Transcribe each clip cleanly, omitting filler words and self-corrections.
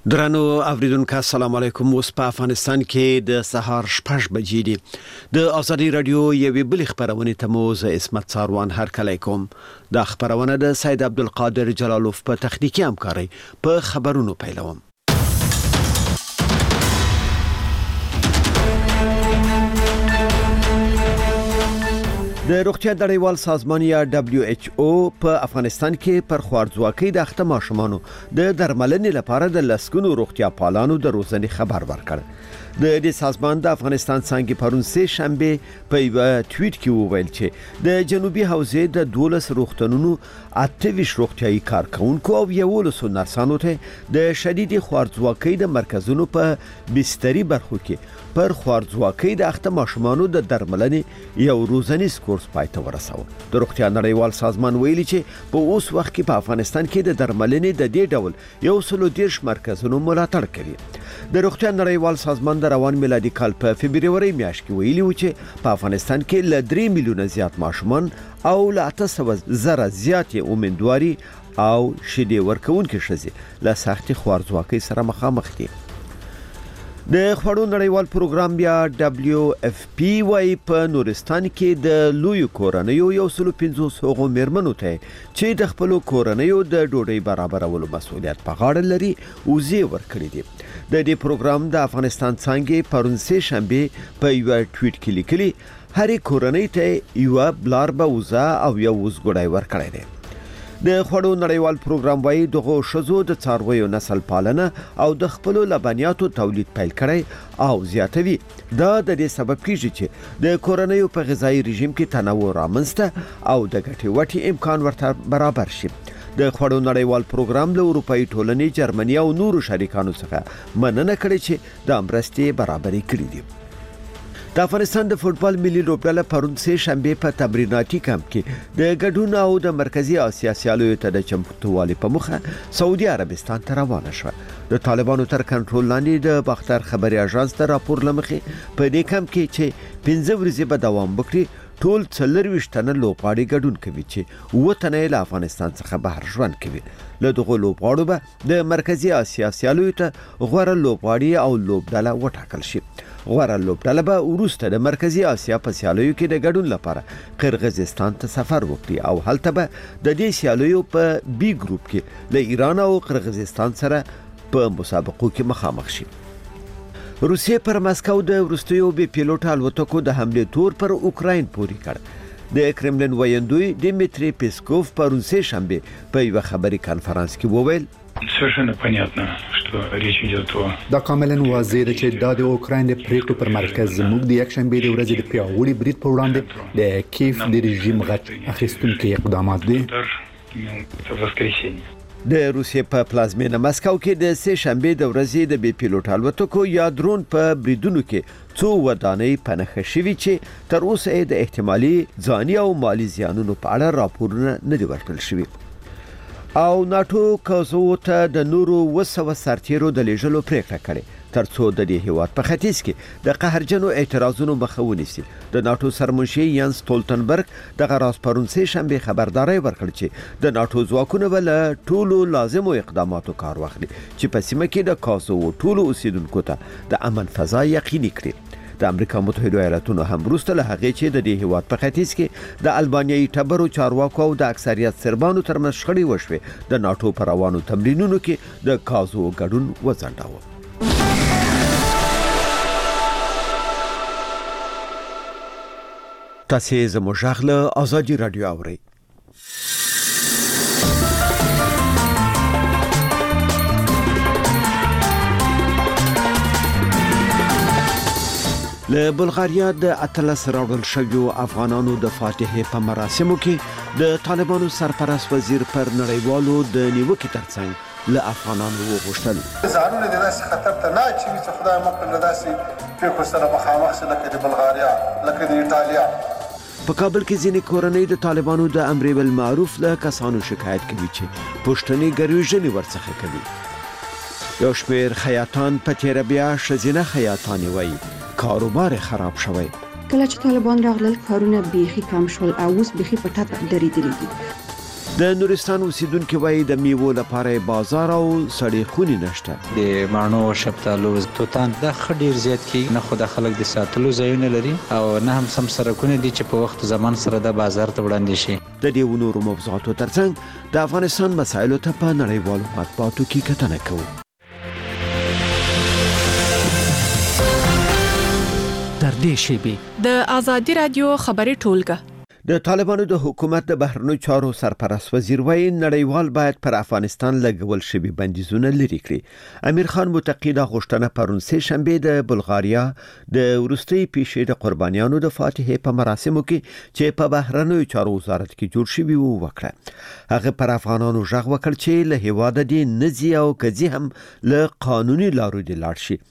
درنو اوریدونکو السلام علیکم. اوس په افغانستان کې د سهار 6 بجې دي. د ازادي رادیو یوې بل خبرونه ته مو زه اسمت ساروان هرکلی کوم. د خبرونه د سید عبدالقادر جلالوف په تخنیکی همکاري په خبرونو پیلوم. د روغتیا نړیوال سازمان یا WHO په افغانستان کې پر خوارځواکۍ د اخته ماشومانو د درملنې لپاره د لسګونو روغتیا پالانو د روزنې خبر ورکړ. د دې سازمان د افغانستان څنګه پرون سه شنبه په یو ټویټ کې وویل چې د جنوبي حوزې د 12 روغتونونو 28 روغتیايي کارکونکو او 11 نرسانو ته د شدید خوارځواکۍ د مرکزونو په بستري برخو کې پر خوارځواکۍ د اخته ماشومانو د درملنې یو روزنیز کورس پای ته ورساوه. د روغتیا نړیوال سازمان ویلي چې په اوس وخت کې په افغانستان کې د درملنې د دې ډول 130 مرکزونو ملاتړ کوي. د روغتیا نړیوال سازمان د روان میلادي کال په فبرवरी میاشت کې ویلي و چې په افغانستان کې ل 3 میلیونه زیات ماشومان او ل 800,000 زیات امیندواري او شیدې ورکوونکي ښځې له سختي خوارځواکۍ سره مخامخ دي. د خوړو نړیوال پروګرام یا WFP وايي په نورستان کې د لوی کورنیو 150 میرمنو ته چې د خپل کورنیو د ډوډۍ برابرولو مسؤلیت په غاړه لري وزي ورکړي دي. د دې پروګرام د افغانستان څنګه پرون سه شنبه په یو ټویټ کې لیکلي هرې کورنۍ ته یو بلاربه وزا او یو وزګړی ورکړي دي. د خوړو نړیوال پروګرام وايي دغه شذو د څارویو نسل پالنه او د خپل لبنیاتو تولید پیل کړي او زیاتوي. دا د دې سبب کیږي چې د کورنیو په غذایی رژیم کې تنوع رامنځته او د ګټې وټې امکان ورته برابر شي. د خوړو نړیوال پروګرام له اروپאי ټولنې جرمني او نورو شریکانو څخه مننه کړې چې د مرستې برابرۍ کړې دي. د افغانستان د فوتبال ملي لوبډله پرون سه شنبه په تمریناتي کمپ کې د ګډون او د مرکزی اسیا سیالیو ته د چمتووالي په مخه سعودي عربستان ته روانه شوه. د طالبانو تر کنټرول لاندې د باختر خبري اژانس ته راپور لمخې په دې کمپ کې چې 15 ورځې به دوام وکړي ټول 24 تنه لوبغاړي ګډون کوي چې و تنه له افغانستان څخه بهر ژوند کوي. له دغه لوبغاړو به د مرکزی اسیا سیالیو ته غوړه لوبغاړي او لوبډله وټاکل شي. غوړه لوبډله به وروسته د مرکزی اسیا په سیالیو کې د ګډون لپاره قرغیزستان ته سفر وکړي او هلته به د دې سیالیو په بي ګروپ کې له ایران او قرغیزستان سره په مسابقو کې مخامخ شي. روسیې پر مسکو د ورستیو بي پیلوټ الوتکو د حمله تور پر اوکراین پوري کړ. د کرملین ویندوی دیمیتری پیسکوف پرون سه شنبه په یو خبري کانفرنس کې وویل совершенно понятно, что речь идет о... دا کاملا واضح ده چې دا د اوکراین د پریکړو پر مرکز زموږ د یک شنبه د ورځې د پیاوړي برید پر وړاندې د کیف د رژیم غټ اخیستونکي اقدامات دي. د روسیې په پلازمینه مسکو کې د سه شنبه د ورځې د بي پیلوټ الوتکو یا درون په بریدونو کې څو ودانۍ پنهخه شوي چې تر اوسه د احتمالي ځاني او مالی زیانونو په اړه راپورونه نه دي ورکړل شوي. او ناتو کوزو ته د نورو وسو سرتیرو د لیږلو پریکړه کړې ترڅو د دې هیواد په ختیځ کې د قهرجنو اعتراضونو مخه ونیسي. د ناتو سرمنشي یانس ستولتنبرګ د غراس پرون سه شنبه خبرداري ورکړ چې د ناتو ځواکونه ول ټولو لازمو اقداماتو کار واخلي چې په سیمه کې د کوزو ټولو اوسیدونکو ته د امن فضا یقیني کړي. د امریکا متحده ایالاتونو هم وروسته له هغې چې د دې هیواد په ختیځ کې د البانیایي ټبرو چارواکو او د اکثریت سربانو ترمنځ شخړې وشوې د ناتو پر روانو تمرینونو کې د کازو ګډون وځنډاوه. تاسو زموږ غږ له ازادي رادیو اورئ. له بلغاریا د اتلس راوړل شویو افغانانو د فاتحې په مراسمو کې د طالبانو سرپرست وزیر پر نړیوالو د نیوکې ترڅنګ له افغانانو وغوښتل ځانونه د داسې خطر ته نه اچوي چې خدای مو کړل داسې پیښو سره مخامخ شي لکه د بلغاریا لکه د ایټالیا. په کابل کې ځینې کورنۍ د طالبانو د امر بالمعروف له کسانو شکایت کوي چې پښتني ګرویژنې ورڅخه کوي. یو شمېر خیاطان په تیره بیا ښځینه خیاطانې وایي کاروبار خراب شوی. کله چې طالبان راغلل کارونه بیخي کم شول او اوس بیخي په ټاپه درېدلي دي. د نورستان اوسیدونکو وایي د میوو لپاره بازار او سړې خونې نشته. د مڼو شفتالو توتان دا ښه ډېر زیات کېږي، نه خو د خلک د ساتلو ځایونه لري او نه هم سم سړکونه دي چې په وخت زمان سره د بازار ته وړاندې شي. د دې نورو موضوعاتو ترڅنګ د افغانستان مسایلو ته په نړیوالو مطبوعاتو کې کتنه کوو. در دې شیبې د آزادي رادیو خبري ټولګه. د طالبانو د حکومت د بهرنیو چارو سرپرست وزیر وایي نړیوال باید پر افغانستان لګول شوي بندیزونه لرې کړي. امیر خان متقی دا غوښتنه پرون سه شنبه د بلغاریا د وروستي پیښې د قربانیانو د فاتحې په مراسمو کې چې په بهرنیو چارو وزارت کې جوړ شوی وو وکړه. هغه پر افغانانو ژغ وکړ چې له هیواده دي نزي او کزي هم له قانوني لارو دي لاړ شي.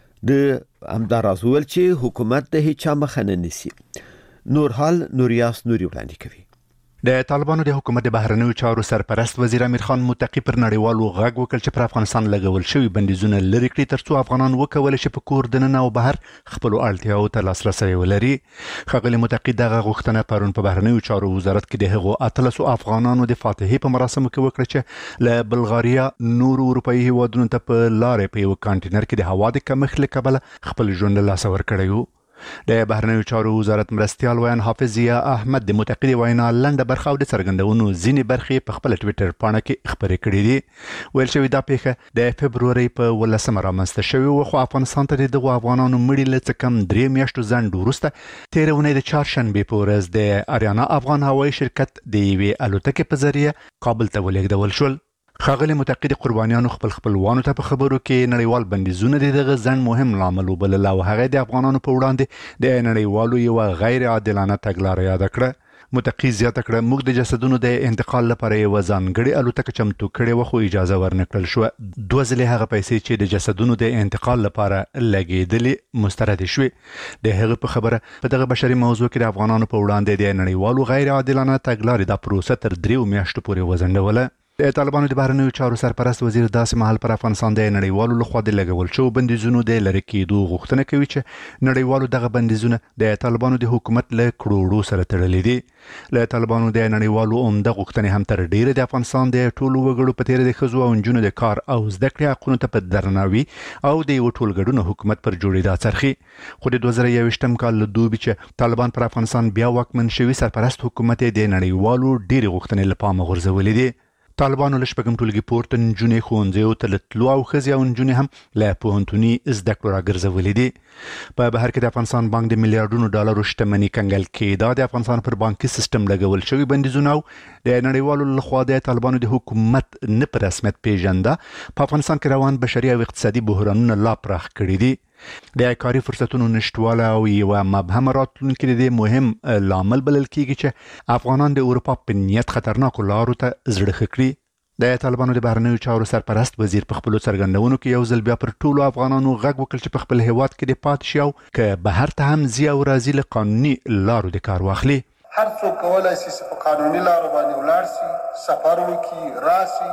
د همداراز ویل چې حکومت د هیڅ مخه نه نیسي. نور حال نوریاس نوري وړاندې کوي. د طالبانو د حکومت د بهرنیو چارو سرپرست وزیر امیر خان متقی پر نړیوالو غږ وکړ چې پر افغانستان لګول شوی بندیزونه لرې کړي ترڅو افغانان وکولای شي په کور دننه او بهر خپل اړتیاو ته لاسرسي ولري. ښاغلي متقی دغه غوښتنه پرون په بهرنیو چارو وزارت کې د هغو 13 افغانانو د فاتحې په مراسمو کې وکړه چې له بلغاریا نورو اروپایي هیوادونو ته په لارې په یو کانټینر کې د هوا د کمښت له کبله خپل ژوند له لاسه ورکړی و. د بهرنیو چارو وزارت مرستیال ویان حافظ ضیا احمد د متقی وینا لنډه برخه او د څرګندونو ځینې برخې په خپل ټویټر پاڼه کې خبرې کړې دي. ویل شوی دا پیښه د فبروري په 18 رامنځته شوې وه، خو افغانستان ته دغه افغانانو مړي له څه کم 3 میاشتو ځنډ وروسته تېره اونۍ د چهارشنبې په ورځ د اریانا افغان هوایي شرکت د یوې الوتکې په ذریعه کابل ته ولېږدول شول. ښاغلي متقی د قربانیانو خپلوانو ته په خبرو کې نړیوال بندیزونه دغه ځنډ مهم لامل وبلل او هغه د افغانانو په وړاندې د نړیوالو یو غیر عادلانه تګلارې یاد کړه. متقی زیاته کړه موږ د جسدونو د انتقال لپاره یو ځانګړي الوتکه چمتو کړې و، خو اجازه ورنکړل شو. 2 ځلې هغه پیسې چې د جسدونو د انتقال لپاره لګېدلې مسترد شوې. د هغه په خبره په دغه بشري موضوع کې د افغانانو په وړاندې د نړیوالو غیر عادلانه تګلارې د پروسه تر 3 میاشتو پورې وځنډوله. د طالبانو د بهرنیو چارو سرپرست وزیر داسې مهال پر افغانستان د نړیوالو لخوا د لګول شوو بندیزونو د لرې کېدو غوښتنه کوي چې نړیوالو دغه بندیزونه د طالبانو د حکومت له کړوړو سره تړلي دي. له طالبانو د نړیوالو عمده غوښتنې هم تر ډیره د افغانستان د ټولو وګړو په تیر د ښځو او نجونو د کار او زده کړې حقونو ته په درناوي او د یو ټولګډون حکومت پر جوړېدا څرخي. خو د 2021 کال له دوبي چې طالبان پر افغانستان بیا واکمن شوي سرپرست حکومت د نړیوالو ډېرې غوښتنې له پامه غورځولې دي. طالبانو له شپږم ټولګي پورته نجونې ښوونځیو ته له تلو او ښځې او نجونې هم له پوهنتوني زده کړو راګرځولې دي. په بهر کې د افغانستان بانک د میلیارډونو ډالرو شتمني کنګل کېدا د افغانستان پر بانکي سیستم لګول شوی بندیزونه او د نړیوالو لخوا د طالبانو د حکومت نه په رسمیت پیژنده په افغانستان کې روان بشري او اقتصادي بحرانونه لا پراخ کړي دي. د کاري فرصتونو نشټواله او یو مبهم راتلونکي د مهم لامل بلل کېږي چې افغانان د اروپا په نیت خطرناکو لارو ته زړه ښه کړي. د طالبانو د بهرنیو چارو سرپرست وزیر په خپلو څرګندونو کې یو ځل بیا پر ټولو افغانانو غږ وکړ چې په خپل هیواد کې د پاتې شي او که بهر ته هم ځي او راځي له قانوني لارو د کار واخلي. هر څوک کولای شي چې په قانوني لارو باندې ولاړ شي، سفر وکړي، راشي،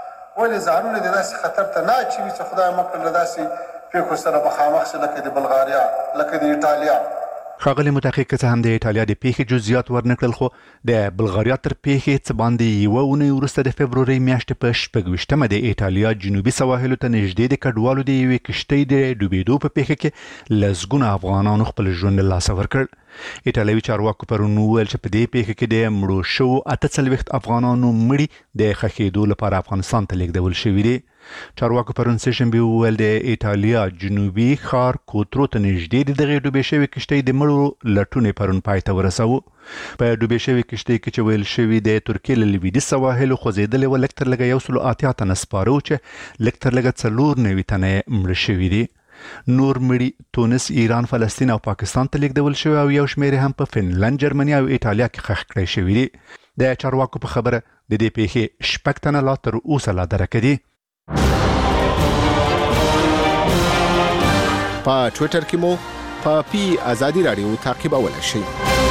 ولې ځانونه د داسې خطر ته نه اچوي چې خدای مه کړي له داسې پیښو سره مخامخ شي لکه د بلغاریا، لکه د ایټالیا. ښاغلي متحقق څه هم د ایټالیا د پیښې جزئیات ورنکړل، خو د بلغاریا تر پیښې څه باندې یوه اونۍ وروسته د فبروري میاشتې په 26مه د ایټالیا جنوبي سواحلو ته نږدې د کډوالو د یوې کشتۍ د ډوبېدو په پیښه کې لسګونه افغانانو خپل ژوند له لاسه ورکړ. ایټالوي چارواکو پرون وویل چې په دې پیښه کې د مړو شوو 48 افغانانو مړي د ښخېدو لپاره افغانستان ته لیږدول شوي دي. چارواکو پرون سه شنبه وویل د ایټالیا جنوبي ښار کوترو ته نږدې د دغې ډوبې شوې کشتۍ د مړو لټون پرون پای ته ورساوه. په ډوبې شوې کشتۍ کې چې ویل شوي د ترکیې له لویدیځ سواحلو خوځېدلې وه، لږ تر لږه 180 تنه سپاره وو چې لږ تر لږه 94 تنه مړه شوي دي. نور مړي تونس، ایران، فلسطین او پاکستان ته لیږدول شوي او یو شمېر هم په فنلند، جرمني او ایټالیا کې ښخ کړی شوي دي. د چارواکو په خبره د دې پیښې 6 تنه لا تر اوسه لا درکه دي. په ټویټر کې مو په پی آزادي رادیو تعقیبولی شئ.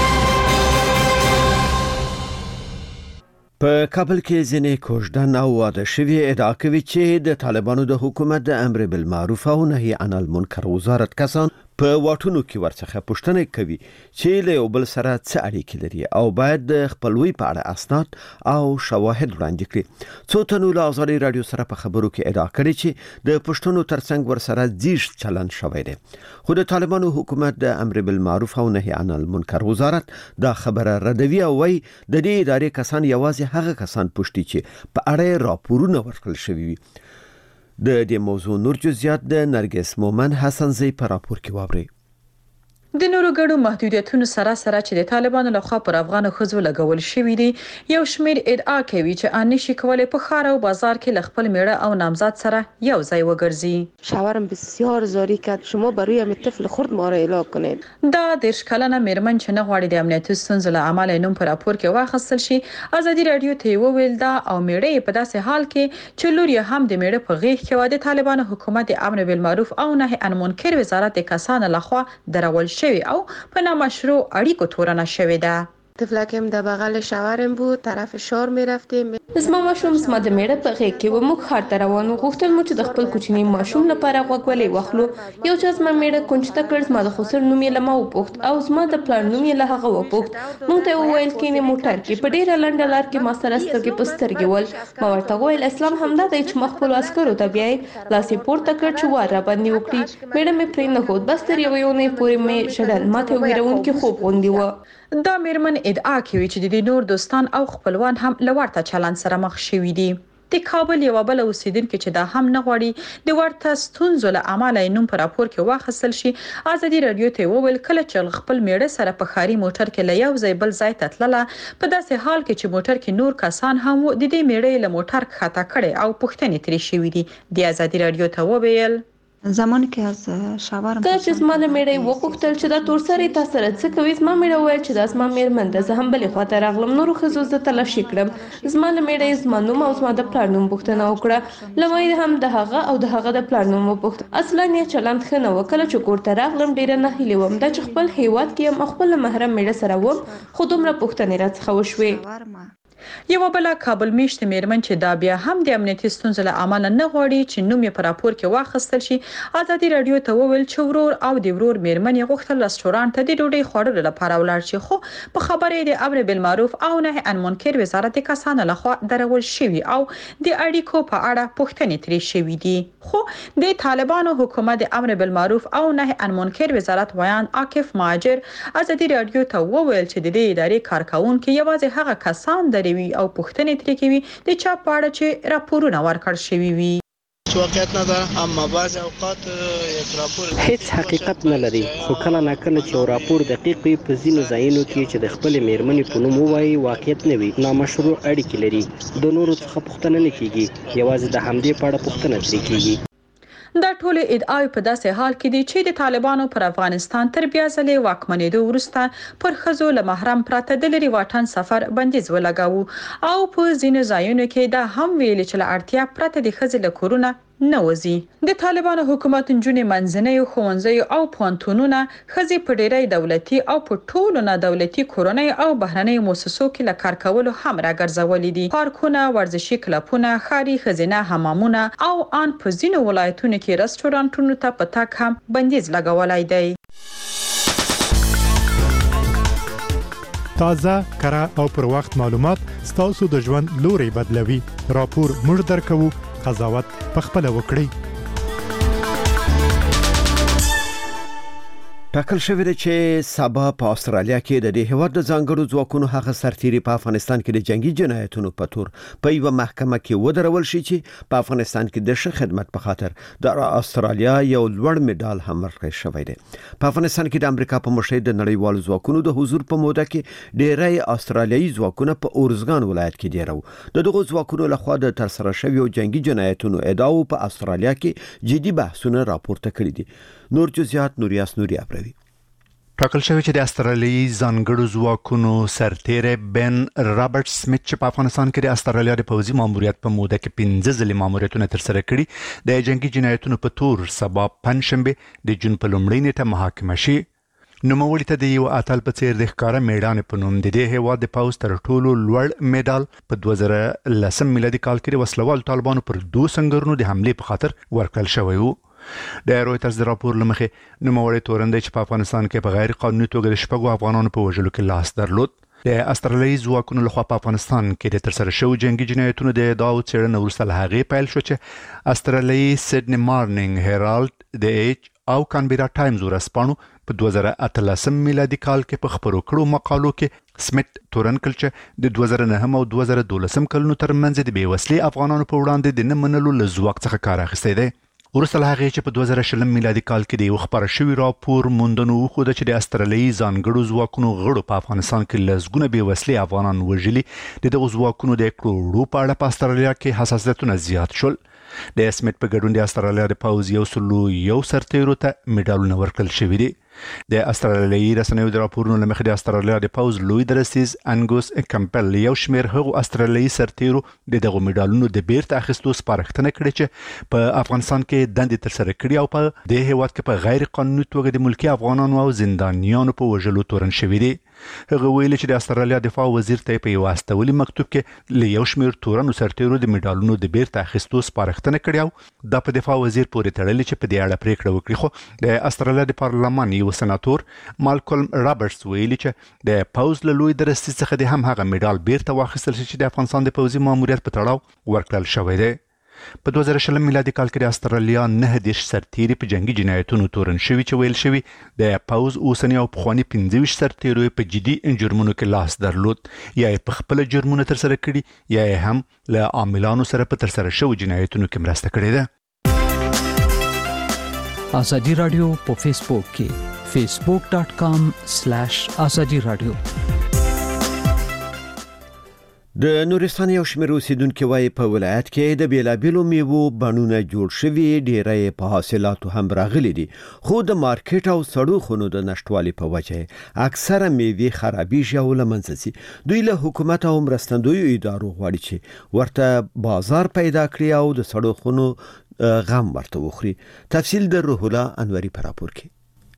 په کابل کې ځینې کوژدن او واده شوي ادعا کوي چې د طالبانو د حکومت د امر بالمعروف او نهي عن المنکر وزارت کسان په واټونو کې ورڅخه پوښتنه کوي چې له یو بل سره څه اړیکې لري او باید د خپلوي په اړه اسناد او شواهد وړاندې کړي. څو تنو له ازادي رادیو سره په خبرو کې ادعا کړې چې د پښتنو ترڅنګ ورسره ځیږ چلن شوی دی. خو د طالبانو حکومت د امر بالمعروف او نهي عن المنکر وزارت دا خبره ردوي او وايي د دې ادارې کسان یوازې هغه کسان پوښتي چې په اړه راپورونه ورکړل شوي وي. د دې موضوع نور جزئیات د نرګس مومن حسنزی په راپور کې واوري. د نورو ګډو محدودیتونو سره چې د طالبانو لخوا پر افغان ښځو لګول شوی دی، یو شمیر ادعا کوي چې ان نشي کولای په ښار او بازار کې خپل میړه او نامزد سره یو ځای وګرځي. شوهرم بسیار زاری کرد شما برای هم طفل خرد ما را اعلام کنید. دا د شکلنه میرمن چې نه غواړي د امنیتي ستونزو له امله نوم په راپور کې واخیستل شي، ازادي رادیو ته وویل دا او میړه په داسې حال کې چې لور یې هم د میړه په غیږ کې و د طالبانو حکومت د امر بالمعروف او نهي عن المنکر وزارت د کسانو لخوا درول شوی او په نامشروع اړیکو تورنه شوی ده. طفلکم د بغل شوهرم بود، طرف شار میرفتیم. زما ماشوم زما د میړه په غیږ کې و، موږ ښار ته روان وو. غوښتل مو چې د خپل کوچني ماشوم لپاره غوږوالۍ واخلو. یو چا زما میړه کونجته کړ، زما د خسر نوم یې له ما وپوښت او زما د پلار نوم یې له هغه وپوښت. موږ ته وویل کینې موټر کې په ډیره لنډه لار کې ما سره سترګې په سترګې ول. ما ورته وویل اسلام همدا دی چې ما خپل عسکرو ته بیایي. لاس یې پورته کړ چې وار را باندې وکړي. میړه مې پرې نه ښود، بس تر یوې اونۍ پورې مې ژړل. ماته ویرونکي خوب غوندې و. دا میرمن ادعا کوي چې د نور دوستان او خپلوان هم له ورته چلند سره مخ شوي دي. د کابل یو بل اوسیدونکو چې دا هم نه غواړي د ورته ستونزو له امله نوم په راپور کې واخیستل شي، ازادي رادیو ته وویل کله چې خپل میړه سره په خاري موټر کې له یو ځای بل ځای ته تلله، په داسې حال کې چې موټر کې نور کسان هم د دې میړه له موټر ښکته کړي او پوښتنې ترې شوې دي. د ازادي رادیو ته وویل زمانی که از شوهرم کله چې زما له میړه وپوښتل چې دا تور سرې تا سره څه کوي، زما میړه وویل چې دا زما میرمن ده. زه هم بلې خواته راغلم، نورو ښځو زه تلاشي کړم. زما له میړه زما نوم او زما د پلار نوم پوښتنه وکړه. له ما هم د هغه او د هغه د پلار نوم وپوښت. اصلا یې چلند ښه نه و. کله چې کور ته راغلم ډیره ناهیلې وم دا چې خپل هیواد کې یم خپل محرم میړه سره وم، خو دومره پوښتنې راڅخه وشوې. یو بل کابل میشت میرمن چې دا بیا هم د امنیتي ستونزو له امله نه غواړي چې نوم یې په راپور کې واخیستل شي، ازادي رادیو ته وویل چې ورور او د ورور میرمن یې غوښتل رستورانت ته د ډوډۍ خوړلو لپاره ولاړ شي، خو په خبرې د امر بالمعروف او نهي عن المنکر وزارت کسانو لخوا درول شوی او د اړیکو په اړه پوښتنې ترې شوې دي. خو د طالبانو حکومت د امر بالمعروف او نهي عن المنکر وزارت ویان عاکف مهاجر ازادي رادیو ته وویل چې د دې ادارې کارکونکو یوازې هغه کسان دري او پوښتنې ترې کوي د چا په اړه چې راپورونه ورکړل شوي وي. واقعیت نداره، اما بعض اوقات یک راپور هیڅ حقیقت نه لري، خو کله ناکله چې یو راپور دقیق وي په ځینو ځایونو کې چې د خپل میرمنې په نوم ووایي واقعیت نه وي، نامشروع اړیکې لري. د نورو څخه پوښتنه نه کیږي، یوازې د همدې په اړه پوښتنه ترې کیږي. دا ټول ادعای په داسې حال کې دي چې د طالبانو پر افغانستان تر بیا ځلې واکمنېدو وروسته پر ښځو له محرم پرته د لرې واټن سفر بندیز ولګاوه او په ځینو ځایونو کې دا هم ویلي چې له اړتیا پرته د ښځې له کورونه نه وځي. د طالبانو حکومت نجونې منځنۍ ښوونځي او پوهنتونونه ښځې په ډیری دولتي او په ټولو نه دولتي کورنۍ او بهرنۍ مؤسسو کې له کار کولو هم راګرځولې دي. پارکونه، ورزشي کلبونه، ښاري ښځینه حمامونه او ان په ځینو ولایتونو کې رستورانتونو ته په تګ هم بندیز لګولای دی. تازه، کره او پر وخت معلومات ستاسو د ژوند لوري بدلوي. راپور موږ درکوو، قضاوت پخپله وکړئ. ټاکل شوی دی چې سبا په استرالیا کې د دې هیواد د ځانګړو ځواکونو هغه سرتیري په افغانستان کې د جنگي جنایتونو په تور په یوه محکمه کې ودرول شي چې په افغانستان کې د ښه خدمت په خاطر د استرالیا یو لوړ میډال هم ورکړی شوی دی. په افغانستان کې د امریکا په مشرۍ د نړیوالو ځواکونو د حضور په موده کې ډیری استرالیایي ځواکونه په اورزګان ولایت کې دیرو. د دغو ځواکونو لخوا د ترسره شویو جنگي جنایتونو ادعاو په استرالیا کې جدي بحثونه راپورته کړي دي. نور جزئیات نوریاس نوري اپروي. ټاکل شوی چې د استرالیایي ځانګړو ځواکونو سرتیری بن رابرټ سمیت چې په افغانستان کې د استرالیا د پوځي ماموریت په موده کې 15 ځلې ماموریتونه ترسره کړي د جنگي جنایتونو په تور سبا پنځشنبه د جون په لومړۍ نیټه محاکمه شي. نوموړي ته د یو اتل په څیر د ښکارا میډان په نوم د دې هیواد د پوځ تر ټولو لوړ میډال په 2010 میلادي کال کې د وسلوال طالبانو پر 2 سنگرونو د حمله په خاطر ورکړل شوی و. د رويټرز د راپور لمخې نوموړی تورن چې په افغانستان کې په غیر قانوني توګه د شپږو افغانانو په وژلو کې لاس درلود. د استرالیایي ځواکونو لخوا په افغانستان کې د ترسره شوو جنگي جنایتونو د ادعاو څېړنه وروسته له هغې پیل شو چې استرالیایي سیډني مارنینګ هیرالډ د ایچ او کانبیرا ټایمز ورځپاڼو په 2018 میلادي کال کې په خپرو کړو مقالو کې سمیت تورن کړ چې د 2009 او 2012 کلونو ترمنځ د بېوسلې افغانانو په وړاندې د نه منلو له ځواک څخه کار اخیستی دی. وروسته له هغې چې په 2020 میلادي کال کې د یو خپاره شوي راپور موندنو وښوده چې د استرالیایي ځانګړو ځواکونو غړو په افغانستان کې لسګونه بېوسلې افغانان وژلي. د دغو ځواکونو د کړو په اړه په استرالیا کې حساسیتونه زیات شول. د سمیت په ګډون د استرالیا د پوځ 101 سرتیرو ته میډالونه ورکړل شوي دي. د استرالیایي رسنیو د راپورونو له مخې د استرالیا د پوځ لوی درسیز انګوس کمپل یو شمېر هغو استرالیایي سرتیرو د دغو میډالونو د بیرته اخیستو سپارښتنه کړې چې په افغانستان کې دندې ترسره کړي او په دې هیواد کې په غیر قانوني توګه د ملکي افغانانو او زندانیانو په وژلو تورن شوي دي. هغه ویلي چې د استرالیا دفاع وزیر ته په یو استولي مکتوب کې له یو شمېر تورنو سرتیرو د میډالونو د بیرته اخیستو سپارښتنه کړې او دا په دفاع وزیر پورې تړلې چې په دې اړه پریکړه وکړي. خو د استرالیا د پارلمان یو سناتور مالکولم رابرټس ویلي چې د پوځ له لوی درستي څخه د هم هغه میډال بیرته واخیستل شي چې د افغانستان د پوځي ماموریت په تړاو ورکړل شوی دی. په 2020 میلادي کال کې د استرالیا 19 سرتیري په جنگي جنایتونو تورن شوي چې ویل شوي د پوځ اوسنی او پخواني 15 سرتیرو په جدي جرمونو کې لاس درلود یا په خپل جرمونه ترسره کړي یا هم له عاملانو سره په ترسره شوو جنایتونو کې مرسته کړې ده. ازادي رادیو په فیسبوک کې facebook.com/azadi radio. د نورستان یو شمېر اوسیدونکو وايي په ولایت کې د بیلابیلو میوو بڼونه جوړ شوي، ډیری په حاصلاتو هم راغلي دي، خو د مارکیټ او سړو خونو د نشټوالي په وجه اکثره میوې خرابېږي او له منځه ځي. دوی له حکومت او مرستندویو ادارو غواړي چې ورته بازار پیدا کړي او د سړو خونو غم ورته وخوري. تفصیل د روح الله انوري په راپور کې.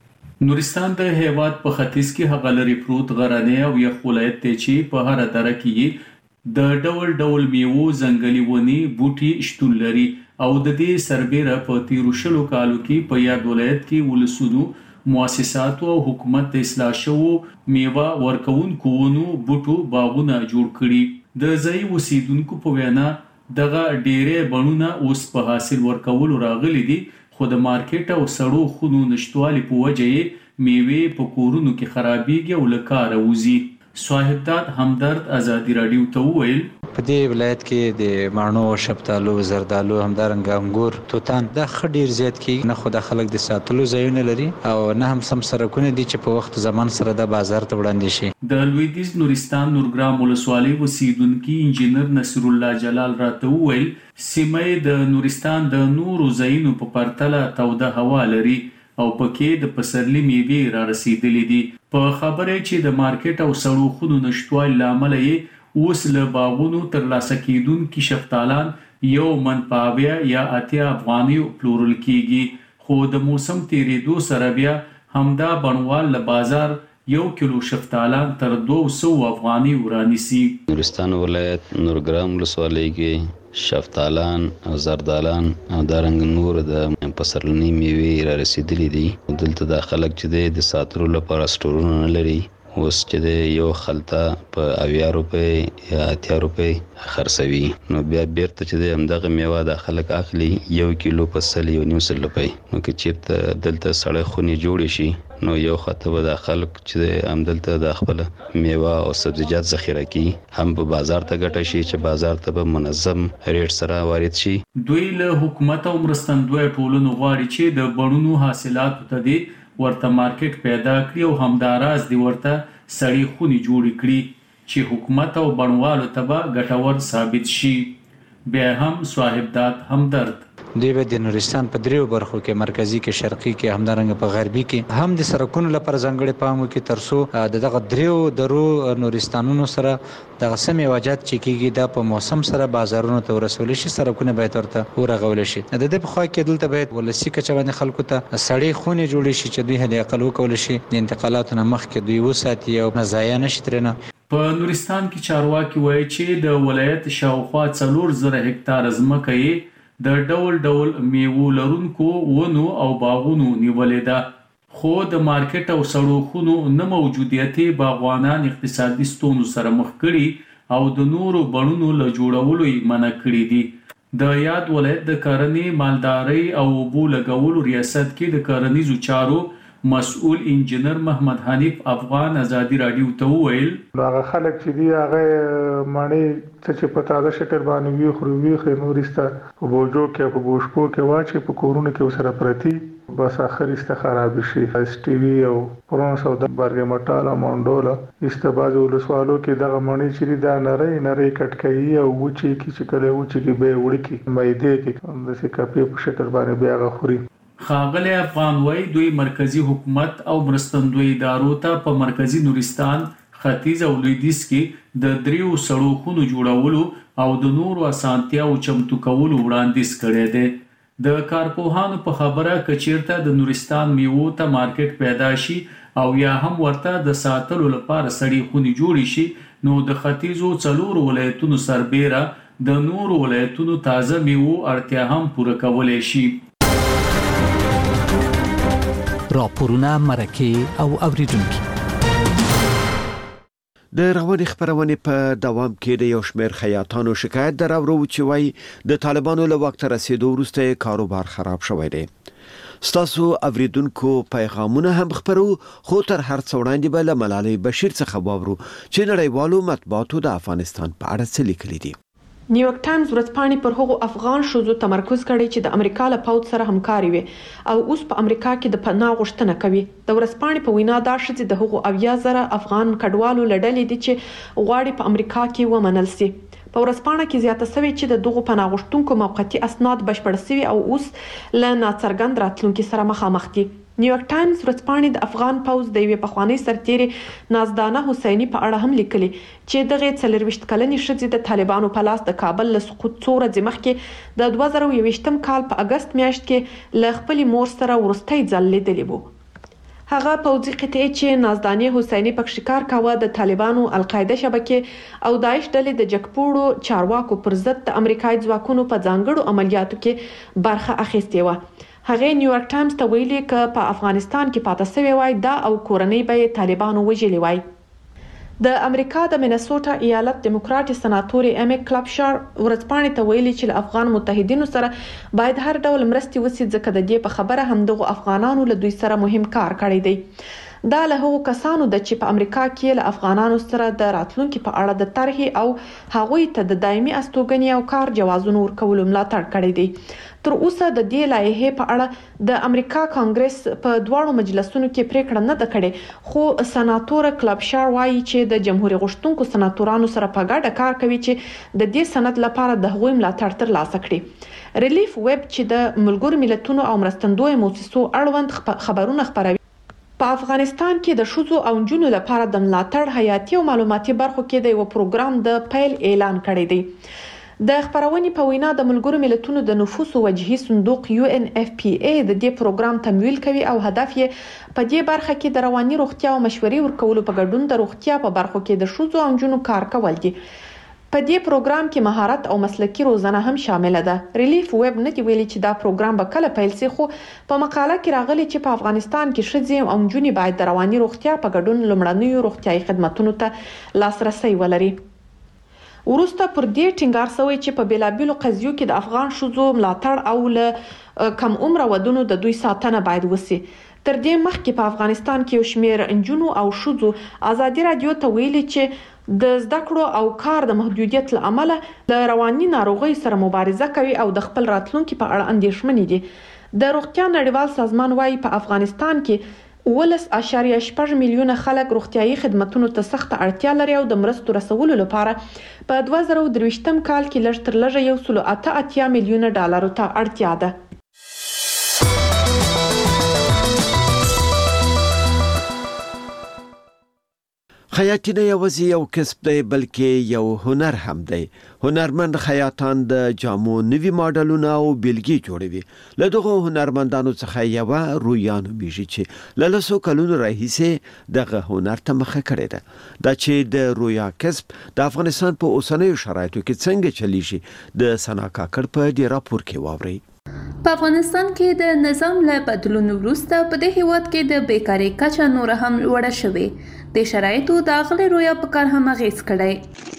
نورستان د هیواد په ختیځ کې هغه لري پروت غرنی او یخ ولایت دی چې په هر دره کې د ډول ډول میوو ځنګلي ونې بوټي شتون لري او د دې سربېره په تیرو شلو کالو کې په یاد ولایت کې ولسونو مؤسساتو او حکومت د اصلاح شوو میوه ورکوونکو ونو بوټو باغونه جوړ کړي. د ځای اوسیدونکو په وینا دغه ډیره بڼونه اوس په حاصل ورکولو راغلي دي، خو د مارکیټ او سړو خونو نشټوالي په وجه میوې په کورونو کې خرابېږي او له کاره وځي. صاحبداد همدرد ازادي رادیو ته وویل په دې ولایت کې د مڼو، شفتالو، زردالو، همدارنګه انګور، توتان دا ډیر زیات کیږي. نه خو د خلک د ساتلو ځایونه لري او نه هم سم سرکونه دي چې په وخت زمان سره د بازار ته وړاندې شي. د لویدیځ نورستان نورګرام ولسوالۍ اوسیدونکي انجینر نصر الله جلال راته وویل سیمه د نورستان د نورو ځایونو په پرتله توده هوا لري او پکې د پسرلي میوې را رسیدلې دي. په خبره چې د مارکیټ او سړو خونو نشټوالي لامل یې اوس له باغونو ترلاسه کیدونکي شفتالان یو من په 80 یا 80 افغانیو پلورل کیږي، خو د موسم تیریدو سره بیا همدا بڼوال له بازار یو کیلو شفتالان تر 200 افغاني ورانیسي. نورستان ولایت نورګرام ولسوالۍ کې شفتالان او زردالان او دارنګ نور د پسرلنی میوې را رسیدلې دي. دلته د خلک چې د ساتلو لپاره سټورونه نه لري، اوس چې د یو خلطه په 80 روپۍ یا 80 روپۍ خرڅوي، نو بیا بیرته چې د همدغه میوه د خلک اخلي 1 کیلو په 1.5 روپۍ. نو که چېرته دلته سړی خونې جوړې شي نو یو خطه به د خلک چې همدلته د خپل میوه او سبزیجات ذخیره کړي، هم په بازار ته ګټه شي چې بازار ته به منظم ریټ سره وارد شي. دوی له حکومت او مرستندوی ټولنو غواړي چې د بڼونو حاصلاتو ته دې ورته مارکیټ پیدا کړي او همداراز دې ورته سړې خونې جوړې کړي چې حکومت او بڼوالو ته به ګټور ثابت شي. بیا هم صاحبداد همدرد دوی به د نورستان په دریو برخو کې مرکزی کې، شرقي کې، همدارنګه په غربي کې هم د سرکونو لپاره ځانګړي پام وکړي ترڅو دغه دریو درو نورستانونو سره دغه سمې واجات چې کېږي دا په موسم سره بازارونو ته ورسول شي، سرکونه باید ورته ورغول شي. د دې په خوا کې دلته باید ولسی کچه باندې خلکو ته سړې خونې جوړې شي چې دوی هدي عقل وکول شي د انتقالاتو نه مخکې دوی وساتي او ضایع نشي ترنه. په نورستان کې چارواکي وایي چې د ولایت شاوخوا 4000 هکتار ځمکه یې د ډول ډول میوو لرونکو ونو او باغونو نیولې ده، خو د مارکیټ او سړکونو نه موجودیت باغوانان اقتصادي ستونزو سره مخ کړي او د نورو بڼونو له جوړولو یې منع کړي دي. د یاد ولایت د کرنې، مالدارۍ او اوبو لګولو ریاست کې د کرنیزو چارو مسؤل انجینر محمد حنیف افغان ازادي رادیو ته وویل هغه خلک چې دی هغه معنی چې په تازه شکل باندې وی خو نورسته په بوجو کې په بوشکو کې واچي په کورونو کې وسره پرتی بس اخرسته خراب شي. اس ټي وي او پرونس او د برګ مټاله مونډولا استبازو له سوالو کې دغه معنی چې دا نری کټکۍ او وچی کې چې کله وچی کې به وړي کې مېده کې د سکاپي په شکل باندې بیا غخوري. ښاغلی افغان وای دوی مرکزی حکومت او مرستندوی ادارو ته په مرکزی نورستان، ختیځ او لویدیځ کې د 3 سړکونو جوړولو او د نورو اسانتیاو چمتو کولو وړاندیز کړی دی. د کارپوهانو په خبره کچیرته د نورستان میوو ته مارکیټ پیدا شي او یا هم ورته د ساتلو لپاره سړې خونې جوړې شي نو د ختیځو 4 ولایتونو سربیره د نورو ولایتونو تازه میوو اړتیا هم پوره کولی شي. راپورونه، مرکې او اوریدونکي د رغونې خبرونه په دوام کې د یو شمېر خیاطانو شکایت دراوړو چې وایي د طالبانو له وخت رسیدو وروسته کاروبار خراب شوی دی. ستاسو اوریدونکو پیغامونه هم خبرو، خو تر هر څه وړاندې به له ملالۍ بشیر څخه واورو چې نړیوالو مطبوعاتو د افغانستان په اړه څه لیکلي دي. نیویارک ټایمز ورځپاڼې پر هغو افغان ښځو تمرکز کړی چې د امریکا له پوځ سره همکاري وي او اوس په امریکا کې د پناه غوښتنه کوي. د ورځپاڼې په وینا دا ښځې د هغو 80,000 افغان کډوالو له ډلې دي چې غواړي په امریکا کې ومنل سي. په ورځپاڼه کې زیاته شوې چې د دغو پناه غوښتونکو موقتي اسناد بشپړ شوي او اوس له ناڅرګند راتلونکي سره مخامخ دي. نیویارک ټایمز ورځپاڼې د افغان پوځ د یوې پخوانۍ سرتیرې نازدانه حسیني په اړه هم لیکلي چې دغه 24 کلنې ښځې د طالبانو په لاس د کابل له سقوط څو ورځې مخکې د 2021 کال په اگست میاشت کې له خپلې مور سره وروستی ځل لیدلی وو. هغه پوځي قطعې چې نازدانه حسیني پکې کار کاوه د طالبانو، القاعده شبکې او داعش ډلې د جګپوړو چارواکو پر ضد د امریکایي ځواکونو په ځانګړو عملیاتو کې برخه اخیستې وه. هغه نیویارک ټایمز ته ویلي چې په افغانستان کې پاتې شوی وای دا او کورنۍ به طالبانو وژلي وای. د امریکا د مینیسوټا ایالت دیموکراټ سناتوري ایم کلابشار ورځپاڼې ته ویلي چې افغان متحدینو سره باید هر ډول مرستې وشي ځکه د دې په خبره هم دغه افغانانو له دوی سره مهم کار کړی دی. دا له هغو کسانو د چې په امریکا کې له افغانانو سره د راتلونکي په اړه د طرحې او هغوی ته د دایمي استوګنې او کار جوازونو ورکولو ملاتړ کړی دی. تر اوسه د دې لایحې په اړه د امریکا کانګرس په دواړو مجلسونو کې پریکړه نه ده کړې، خو سناتور کلابشار وایي چې د جمهوریت غوښتونکو سناتورانو سره په ګډه کار کوي چې د دې سند لپاره د هغوی ملاتړ ترلاسه کړي. ریلیف ویب چې د ملګرو ملتونو او مرستندوی موسسو اړوند خبرونه خپروي په افغانستان کې د ښځو او نجونو لپاره د ملاتړ حیاتي او معلوماتي برخو کې د یو پروګرام د پیل اعلان کړی دی. د خبرونې په وینا د ملګرو ملتونو د نفوس وجهي صندوق UNFPA د دې پروګرام تمویل کوي او هدف یې په دې برخه کې د رواني روغتیا او مشورې ورکولو په ګډون د روغتیا په برخو کې د ښځو او نجونو کار کول دي. په دې پروګرام کې مهارت او مسلکي روزنه هم شامل ده. ریلیف ویب نه دی ویلي چې دا پروګرام به کله پیل شي، خو په مقاله کې راغلي چې په افغانستان کې ښځې او نجونې باید د رواني روغتیا په ګډون لومړنیو روغتیايي خدماتو ته لاسرسي ولري. ورسته پر دې ټینګار شوی چې په بیلابیلو قضیو کې د افغان ښځو ملاتړ او له کم عمره ودونو د دوی ساتنه باید وشي. تر دې مخکې په افغانستان کې یو شمېر نجونو او ښځو ازادي رادیو ته ویلي چې د زده کړو او کار د محدودیت له امله د رواني ناروغۍ سره مبارزه کوي او د خپل راتلونکي په اړه اندېښمنې دي. د روغتیا نړیوال سازمان وايي په افغانستان کې 19.8 میلیونه خلک روغتیايي خدماتو ته سخت اړتیا لري او د مرستو رسولو لپاره په 2023 کال کې لږ تر لږه 1.88 میلیونه ډالرو ته اړتیا ده. خیاطي نه یوازې یو کسب دی بلکې یو هنر هم دی. هنرمند خیاطان د جامو نوي ماډلونه او بیلګې جوړوي. له دغو هنرمندانو څخه یوه رویا نومیږي چې له 10 کلونو راهیسې دغه هنر ته مخه کړې ده. دا چې د رویا کسب د افغانستان په اوسنیو شرایطو کې څنګه چلیږي د سنا کاکړ په دې راپور کې واورئ. په افغانستان کې د نظام له بدلون وروسته په دې هیواد کې د بیکاری کچه نور هم لوړه شوې. د شرایطو د اغلې رویا په کار هم اغیز کړی.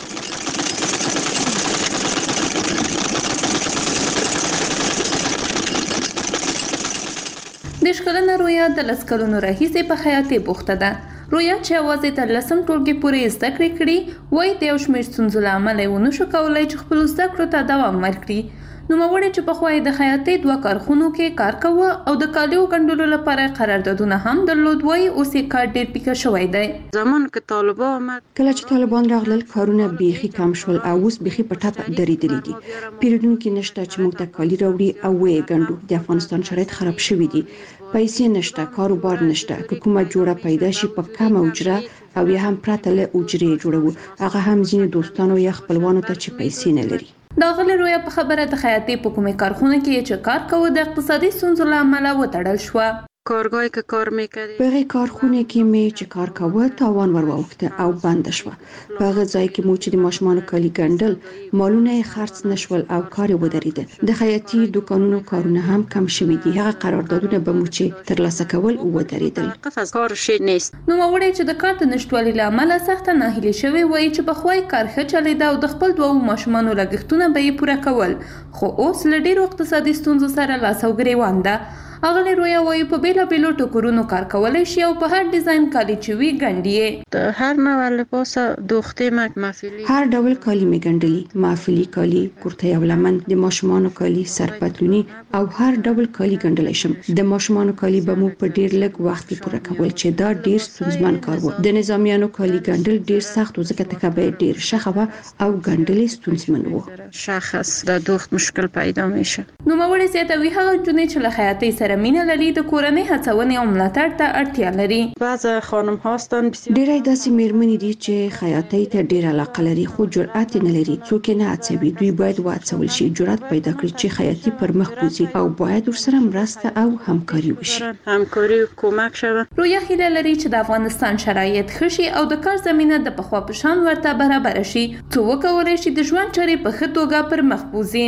د شکلنه رویا د 10 کلونو راهیسې په خیاطي بوخته ده. رویا چې یوازې تر 10 ټولګي پورې زده کړې کړي وایي د یو شمېر ستونزو له امله یې ونه شو کولی چې خپلو زده کړو ته دوام ورکړي. نوموړی چې پخوا یې د خیاطۍ 2 کارخونو کې کار کوه او د کالیو ګنډلو لپاره قراردادونه هم درلود، وایي اوس یې کار ډېر پیکه شوی دی. زمان که طالبان آمد کله چې طالبان راغلل کارونه بیخي کم شول او اوس بیخي په ټاپه درېدلي دي. پیرودونکي نشته چې موږ ته کالي راوړي او ویې ګنډو. د افغانستان شرایط خراب شوي دي. پیسې نشته، کاروبار نشته. که کومه جوړه پیدا شي په کمه اجره او یا هم پرته له اجرې جوړوو، هغه هم ځینې دوستانو یا خپلوانو ته چې پیسې نه لري. د اغلې رویا په خبره د خیاطۍ په کومې کارخونه کې چې کار کوه د اقتصادي ستونزو له امله وتړل شوه. کارگاهی که کار میکردی په هغې کارخونه کې مې چې کار کوه تاوان ور واوښته او بنده شوه. په هغه ځای کې مو چې د ماشومانو کالي ګنډل مالونه یې خرڅ نشول او کار یې ودرېده. د خیاطي دوکانونو کارونه هم کم شوي دي. هغه قراردادونه به مو چې ترلاسه کول ودرېدل. کار شي نیست. نوموړی چې د کار د نشتوالي له امله سخته ناهیلې شوې وایي چې پخوا یې کار ښه چلېده او د خپل 2 ماشومانو لګښتونه به یې پوره کول، خو اوس له ډېرو اقتصادي ستونزو سره لاس او ګریوان ده. اغلی رویا وایي په بیلابیلو ټکرونو کار کولی شي او په هر ډیزاین کالي چې وي ګنډي یې. د هر نوع لباس دوختې محفلي هر ډول کالي مې ګنډلي، محفلي کالي، کورتۍ او لمن، د ماشومانو کالي، سرپتلوني او هر ډول کالي ګنډلی شم. د ماشومانو کالي به مو په ډیر لږ وخت کې پوره کول چې دا ډیر ستونزمن کار و. د نظامیانو کالي ګنډل ډیر سخت و ځکه تکبه ډیر شخه و او ګنډل ستونزمن و. شخص د دوخت مشکل پیدا میشه. نوموړی زیاتوي هغه نجونې چې له خیاطۍ سره مینه لري د کورنۍ هڅونې او ملاتړ ته اړتیا لري. بعض خانم هاستن ډیری داسې میرمنې دي چې خیاطۍ ته ډیر علاقه لري خو جرأت نه لري. څوک نه هڅوي. دوی باید وهڅول شي، جرأت پیدا کړي چې خیاطي پر مخ بوځي او باید ورسره مرسته او همکاري وشي. همکاري کمک شوه. رویا هیله لري چې د افغانستان شرایط ښه شي او د کار زمینه د پخوا په شان ورته برابر شي څو وکولای شي د ژوند چارې په ښه توګه پر مخ بوځي.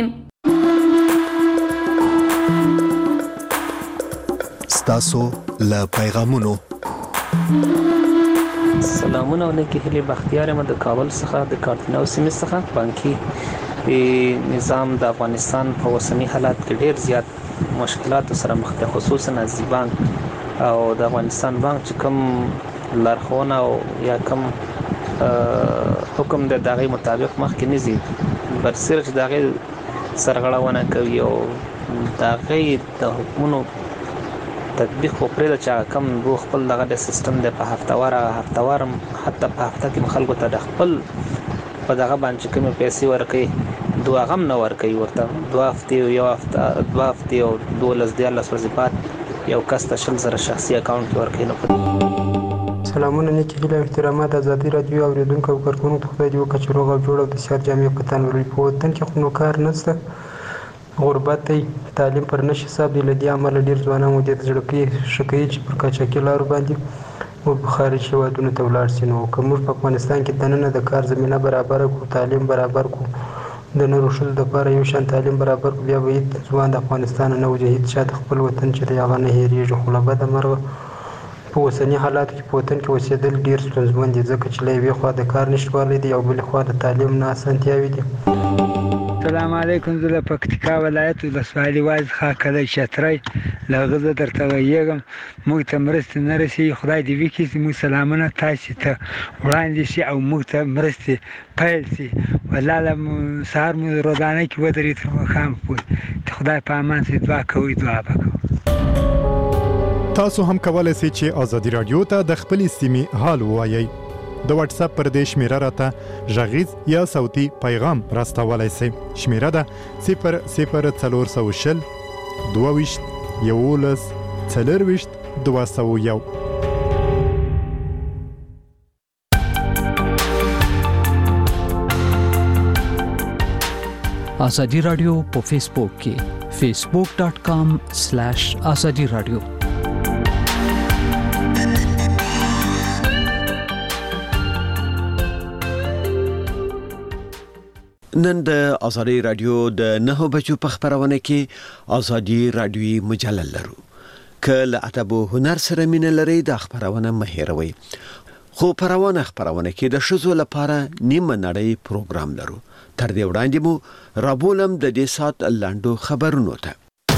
تاسو له پیغامونو سلامونه علیکم. هلي بختیار یم د کابل څخه د کارتنو سیمې څخه. بانکي نظام د افغانستان په اوسنی حالات کې ډیر زیات مشکلات سره مخ ده، خصوصا از بانک او د افغانستان بانک چې کوم لارښوونه او یا کوم حکم د دغه مطابق مخ کې نزي برسره چې دغه سرغړونه کوي او دغه د حکومتونو تطبیق خو پرې د چا کم رو خپل دغه د سیستم د په هفتوارم حتی په هفته کې خلکو ته د خپل په دغه باندې کوم پیسې ورکړي دوه غم نه ورکړي ورته 2 هفتې یو هفته 2 هفتې او 12 ورځې بعد یو کس ته 100,000 شخصي اکاونټ کې ورکړي. نو سلامونه نیکی هیله احترامات ازادي رادیو اوریدونکو او کارکونکو ته خدای دې وکړي چې روغ او جوړ او د صحت جامع په تن وري. په وطن کې خو نو کار نشته، غربت دی، تعلیم پر نشي حساب دی. لدی عمل ډیر ځوانان مو د ځړکې شکایي چې پر کاچاکي لارو باندې او بخاري هیوادونو ته ولاړ شي. نو کوم په افغانستان کې دننه د کار زمينه برابر کو، تعلیم برابر کو، د نورو شل د لپاره یو شان تعلیم برابر کو، بیا به ځوان د افغانستان نه وجهید شاته خپل وطن چې دی هغه نه هېریږي. خو له بده مرغه په اوسني حالاتو کې په وطن کې اوسېدل ډیر ستونزمن دي ځکه چې له یوې خوا د کار نشتوالی دی او بلې خوا د تعلیم نه اسانتیاوې دي. السلام علیکم. زه د پکتیکا ولایت ولسوالۍ واز خاکله چترۍ له غزه درته ویږم. موږ ته مرستې نه رسېږي. خدای دې وکړي چې موږ سلامونه تاسې ته وړاندې شي او موږ ته مرستې پیل شي. والله سهار مو روزانه کې ودرېد تر ماښام پورې. خدای په امان سي. دعا کوئ، دعا به کوو. تاسو هم کولای شئ چې آزادي رادیو ته د خپل سیمې حال ووایئ. د واتس اپ پر دې شمیره راته غږیز یا صوتي پیغام راستولای شئ. شمیره ده 00420 22 11 40 201. ازادي رادیو په فیسبوک کې facebook.com/azadi radio نن د ازادي رادیو د 9 بجو په خبرونه کې ازادي رادیوي مجله لرو کله ادب او هنر سره مینه لري د خبرونه مهیروي خو پروانه خبرونه کې د شذو لپاره نیمه نړۍ پروګرام لرو تر دې وړاندې مو رابولم د دې سات لاندو خبرونو ته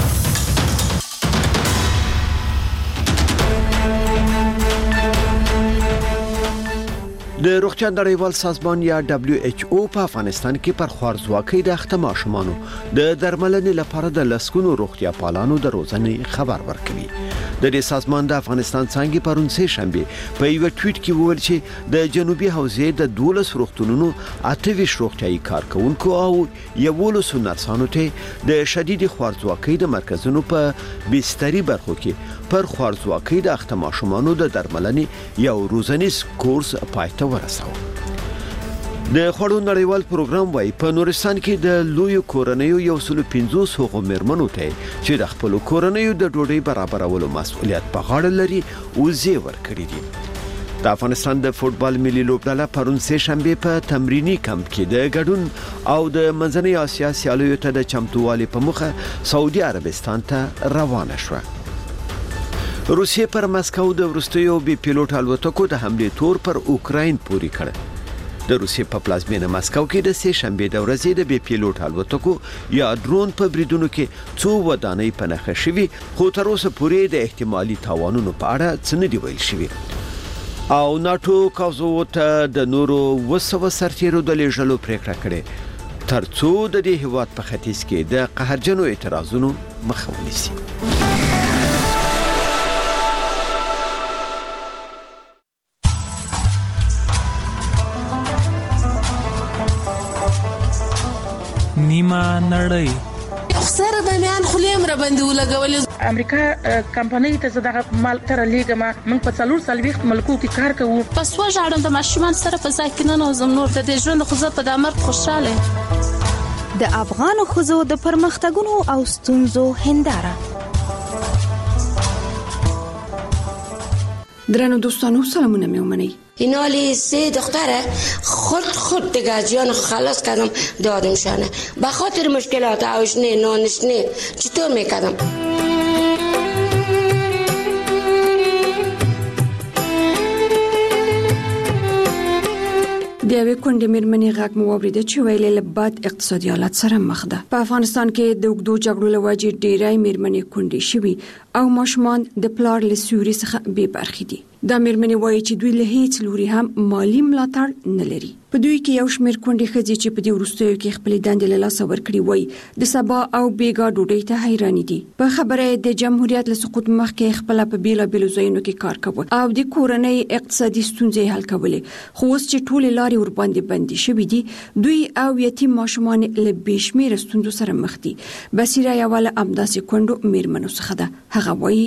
د روغتیا نړیوال سازمان یا WHO په افغانستان کې پر خوارځواکۍ د اخته ماشومانو د درملنې لپاره د لسګونو روغتیا پالانو د روزنې خبر ورکوي. د دې سازمان د افغانستان څنګه پرون سه شنبه په یو ټویټ کې وویل چې د جنوبي حوزې د 12 روغتونونو 28 روغتیايي کارکونکو او 11 نرسانو ته د شدید خوارځواکۍ د مرکزونو په بستري برخو کې پر خوارځواکۍ د اخته ماشومانو د درملنې یو روزنیز کورس پایته ورساو. د خوړو نړیوال پروګرام وايي په نورستان کې د لوی کورنیو 150 حقوق مرمنو ته چې د خپل کورنیو د ډوډۍ برابرولو مسؤلیت په غاړه لري او زی ورکړي دي. د افغانستان د فوتبال ملي لوبډله پرون سه شنبه په تمرینی کمپ کې د ګډون او د منځنۍ اسیا سیالیو ته د چمتووالي په مخه سعودي عربستان ته روانه شوه. روسیه پر مسکو د ورستیو بي پیلوټ الوتکو د حمله تور پر اوکراین پوری کړ. د روسیې په پلازمینه مسکو کې د سه شنبه د ورځې د بي پیلوټ الوتکو یا درون په بریدونو کې څو ودانۍ پنهخه شوي خو تر اوسه پورې د احتمالي تاوانونو په اړه څه نه دی ویل شوی. او ناتو کاوزو ته د نورو وسو سرتیرو د لېږلو پریکړه کړې ترڅو د دې هیواد په ختیځ کې د قهرجنو اعتراضونو مخه ونیسي. نیمه نړۍ سره د میان خلیم را باندې ولګول امریکا کمپنۍ ته زداغه مال تر لیګما من په 440 ملکو کې کار کوو پس وژاړم د ماشومان سره په ځای کې نه زم نور د ژوند خو زه په دامر خوشاله د افغان خوځو د پرمختګونو او ستونزو هنداره. درنو دوستانو سلامونه میومنی اینالی سه دختره خود دیگه از جان خلاص کردم دادمشانه به خاطر مشکلات آشنه نانشنه چطور میکردم د یوې کونډې مېرمنې غږ مو واورېده چې ویلې له بد اقتصادي حالت سره مخ ده. په افغانستان کې د اوږدو جګړو له وجې ډېری مېرمنې کونډې شوي او ماشومان د پلار له سیوري څخه بې برخې دي. دا مېرمنې وایي چې دوی له هیڅ لوري هم مالی ملاتړ نه لري. په دوی کې یو شمېر کونډې ښځې چې په دې وروستیو کې خپلې دندې له لاسه ورکړي وایي د سبا او بیګا ډوډۍ ته حیرانې دي. په خبره د جمهوریت له سقوط مخکې خپل په بیلابېلو ځایونو کې کار کوي او د کورنۍ اقتصادي ستونزې حل کولې خو اوس چې ټولې لارې ورباندې بندي شوې دي دوی او یتیم ماشومان له بېشمېره ستونزو سره مخ دي. بصیره یوه له همداسې کونډو مېرمنو څخه ده. هغه وایي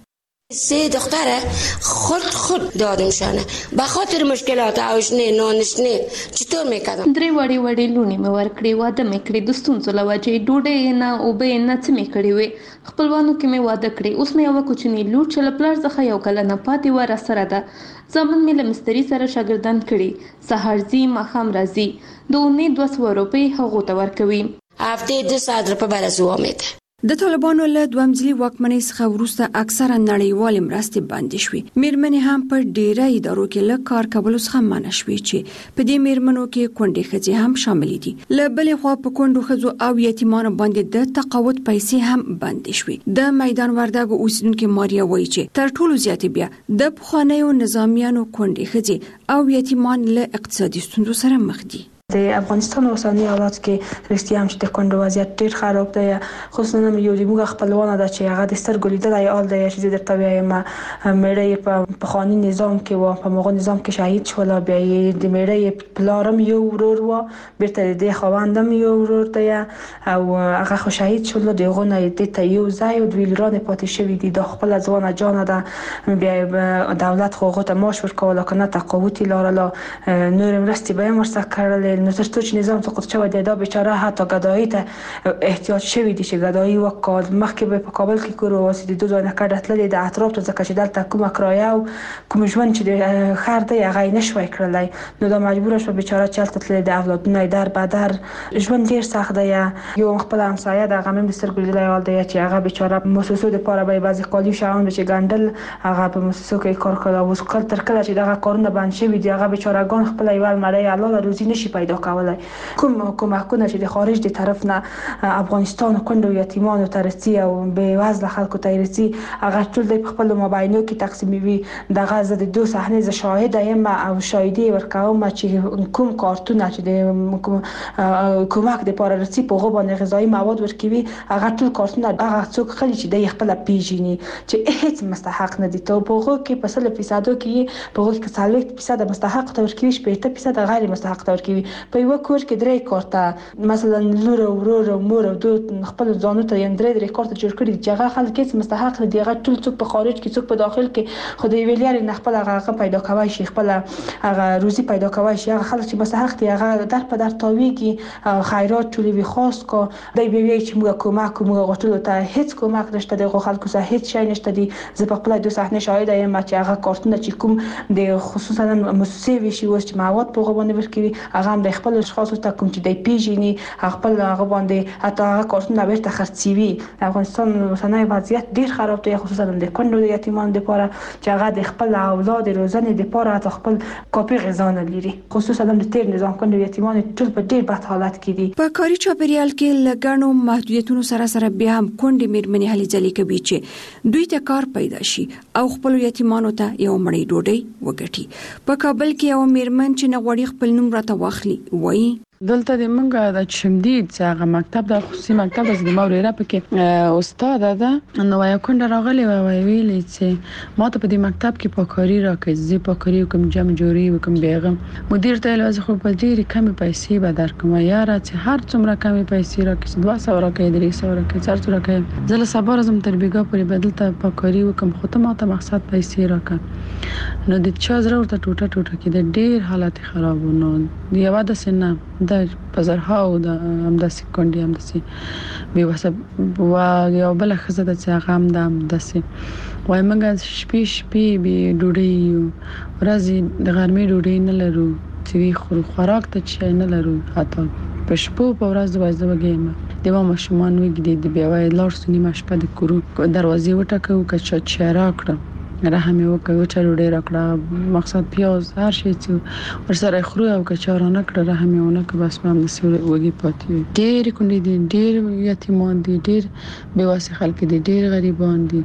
سه دختره خود دادمشانه به خاطر مشکلات آشنه نانشنه چطور میکردم درې وړي لونی مې ورکړې واده مې کړې د ستونزو له وجې ډوډۍ نه او به نه څه مې کړې وې خپلوانو کې مې واده کړې اوس مې یو کوچنی لور چې له پلار څخه یو کله نه پاتې و را سره ده ځامن مې له مستری سره شاګردان کړي سحر زی ماښام راځي د اونۍ 200 روپۍ هغو ته ورکوي هفته 200 روپۍ برسو آمده. د طالبانو له دوامځلي واکمنۍ څخه وروسته اکثره نړیوالې مرستې بندې شوې. مېرمنې هم په ډېری ادارو کې له کار کولو څخه منع شوې چې په دې مېرمنو کې کونډې ښځې هم شاملې دي. له بلې خوا په کونډو ښځو او یتیمانو باندې د تقاعد پیسې هم بندې شوې. د میدان وردګو اوسیدونکې ماریا وایي چې تر ټولو زیاتې بیا د پخوانیو نظامیانو کونډې ښځې او یتیمان له اقتصادي ستونزو سره مخ دي. د افغانستان اوسنی حالات کې رښتیا هم چې د کونډو وضعیت ډیر خراب دی خصوصا یو د موږ خپلوانه د چې هغه د سترګو لیدلای آل دی چې درته وایم مړی په پخوانی نظام کې و په موږ نظام کې شهید شول بیا د مړی پلارم یو ورور و بیرته د خوندم یو ورور دی او هغه خو شهید شول دغه نه د ته یو ځای او د ویلران پاتې شوی دي د خپل ځوانه جان ده بیا دولت خو غوته ماش ورکول کنه تقاوت لاره نور مرستې به مرسته کړل نو ترڅو چې نظام سقوط شوی دی دا بیچاره حتی ګدایي ته احتیاج شوی دی چې ګدایي وکړ. مخکې به په کابل کې کور واسي د 2 ځای نه کډه تللې د اطراف ته ځکه چې دلته کومه کرایه او کوم ژوند چې د خیر دی هغه نشوي کړلای نو دا مجبور شو بیچاره چلته تللې د اولادونه در بدر ژوند ډیر سخت دی. یو خپل همسایه د غمم د سترګو لیدلای حال دی چې هغه بیچاره موسسو د پاره به بعضی قالی شاوند چې ګندل هغه په موسسو کې کار کړو اوس تر کله چې دغه کارونه بند شوي دي هغه بیچارهګان خپل یو مړی حلال روزي نشي پیدا کولای. کوم حکومتونه چې د خارج د طرف نه افغانستان کندو یتیمانو ترسي او به وزله خلکو ترسي هغه ټول د خپل مابینو کې تقسیموي. دغه زه د 2 صحنه ز شاهد یم او شاهدي ورکوم چې کوم کارتونه چې د کومک د پاره رسي په غو باندې غذایی مواد ورکوي هغه ټول کارتونه هغه څوک خلی چې د خپل پیژني چې هیڅ مستحق نه دي. ته په غو کې په 100% کې په غو کې 40% مستحق تور کوي 80% غیر مستحق تور کوي. په یو کور کې 3 کارته مثلا لور او ورور او مور او دوه خپل ځانو ته یې 3 کارته جوړ کړی چې هغه خلک هیڅ مستحق نه دي. هغه ټول څوک په خارج کې څوک په داخل کې خو د ویلیر نه خپل هغه پیدا کوي شي خپل هغه روزي پیدا کوي شي. هغه خلک چې مستحق دي هغه در په در تاویږي خیرات ټولې وی خاص کو دای به وی چې موږ کومک غوښتلو ته هیڅ کومک نشته د خلکو سره هیڅ شي نشته دي. زه په خپل 2 صحنه شاهد یم چې هغه کارتونه چې کوم د خصوصا مؤسسې وشي اوس چې مواد په غو باندې ورکوي هغه هم د خپل اشخاص ته کوم چې د پیژني خپل هغه باندې حتی هغه کارتونه بیرته خرڅوي. افغانستان اوسنۍ وضعیت ډیر خراب دی خصوصا د کندو یتیمانو لپاره چې هغه د خپل اولاد روزنې لپاره حتی خپل کاپي غذا نه لري خصوصا د تیر نظام کندو یتیمانو ټول په ډیر بد حالت کې دي. په کاري چاپیریال کې لګانو محدودیتونو سره بیا هم کندې میرمنې هلي ځلې کوي چې دوی ته کار پیدا شي او خپل یتیمانو ته یو مړی ډوډۍ وګټي. په کابل کې یو میرمن چې نغوړی خپل نوم راته واخلي وایي دلته د منګه د شمدید چې هغه مکتب د خصوصي مکتب د موريره پکې استاد ده نو یو کونډه راغلی و ویلي چې ما ته په دې مکتب کې پاکاري راکړي زه پاکاري کوم جمع جوړي وکم بیغم مدیر ته لازم خو په ډېری کمی پیسې به درکوم یاره چې هر څومره کمی پیسې راکړي 200 راکړي 300 راکړي 400 راکړي زه له صبر زم تر بیګا پورې بدل ته پاکاري وکم خو ته ما ته مقصد پیسې راکړه نو د چا زره ورته ټوټه کې د ډېر حالت خراب نو یو د سنه د پزرها او د همداسې کونډي همداسې به وسب وا یو بل خزه د څنګه همداسې وای موږ شپې به ډوډۍ ورځي د غرمې ډوډۍ نه لرو چې خوراک ته چي نه لرو حتی په شپو په ورځ وځه وګیم د ما مشمان وګړي د بیا وای لار سنی مشپه د کورو دروازې وټکو کچا چیرې کړم رحم یو کوي چې ډېر راکړه مقصد پیاز هر شي چې ورسره خرو او کچارانه کړه رحم یو نه که بس مم نسي وږي پاتې ډېر کونډې دي ډېر یتیمان دي ډېر بیواسه خلک دي ډېر غریبان دي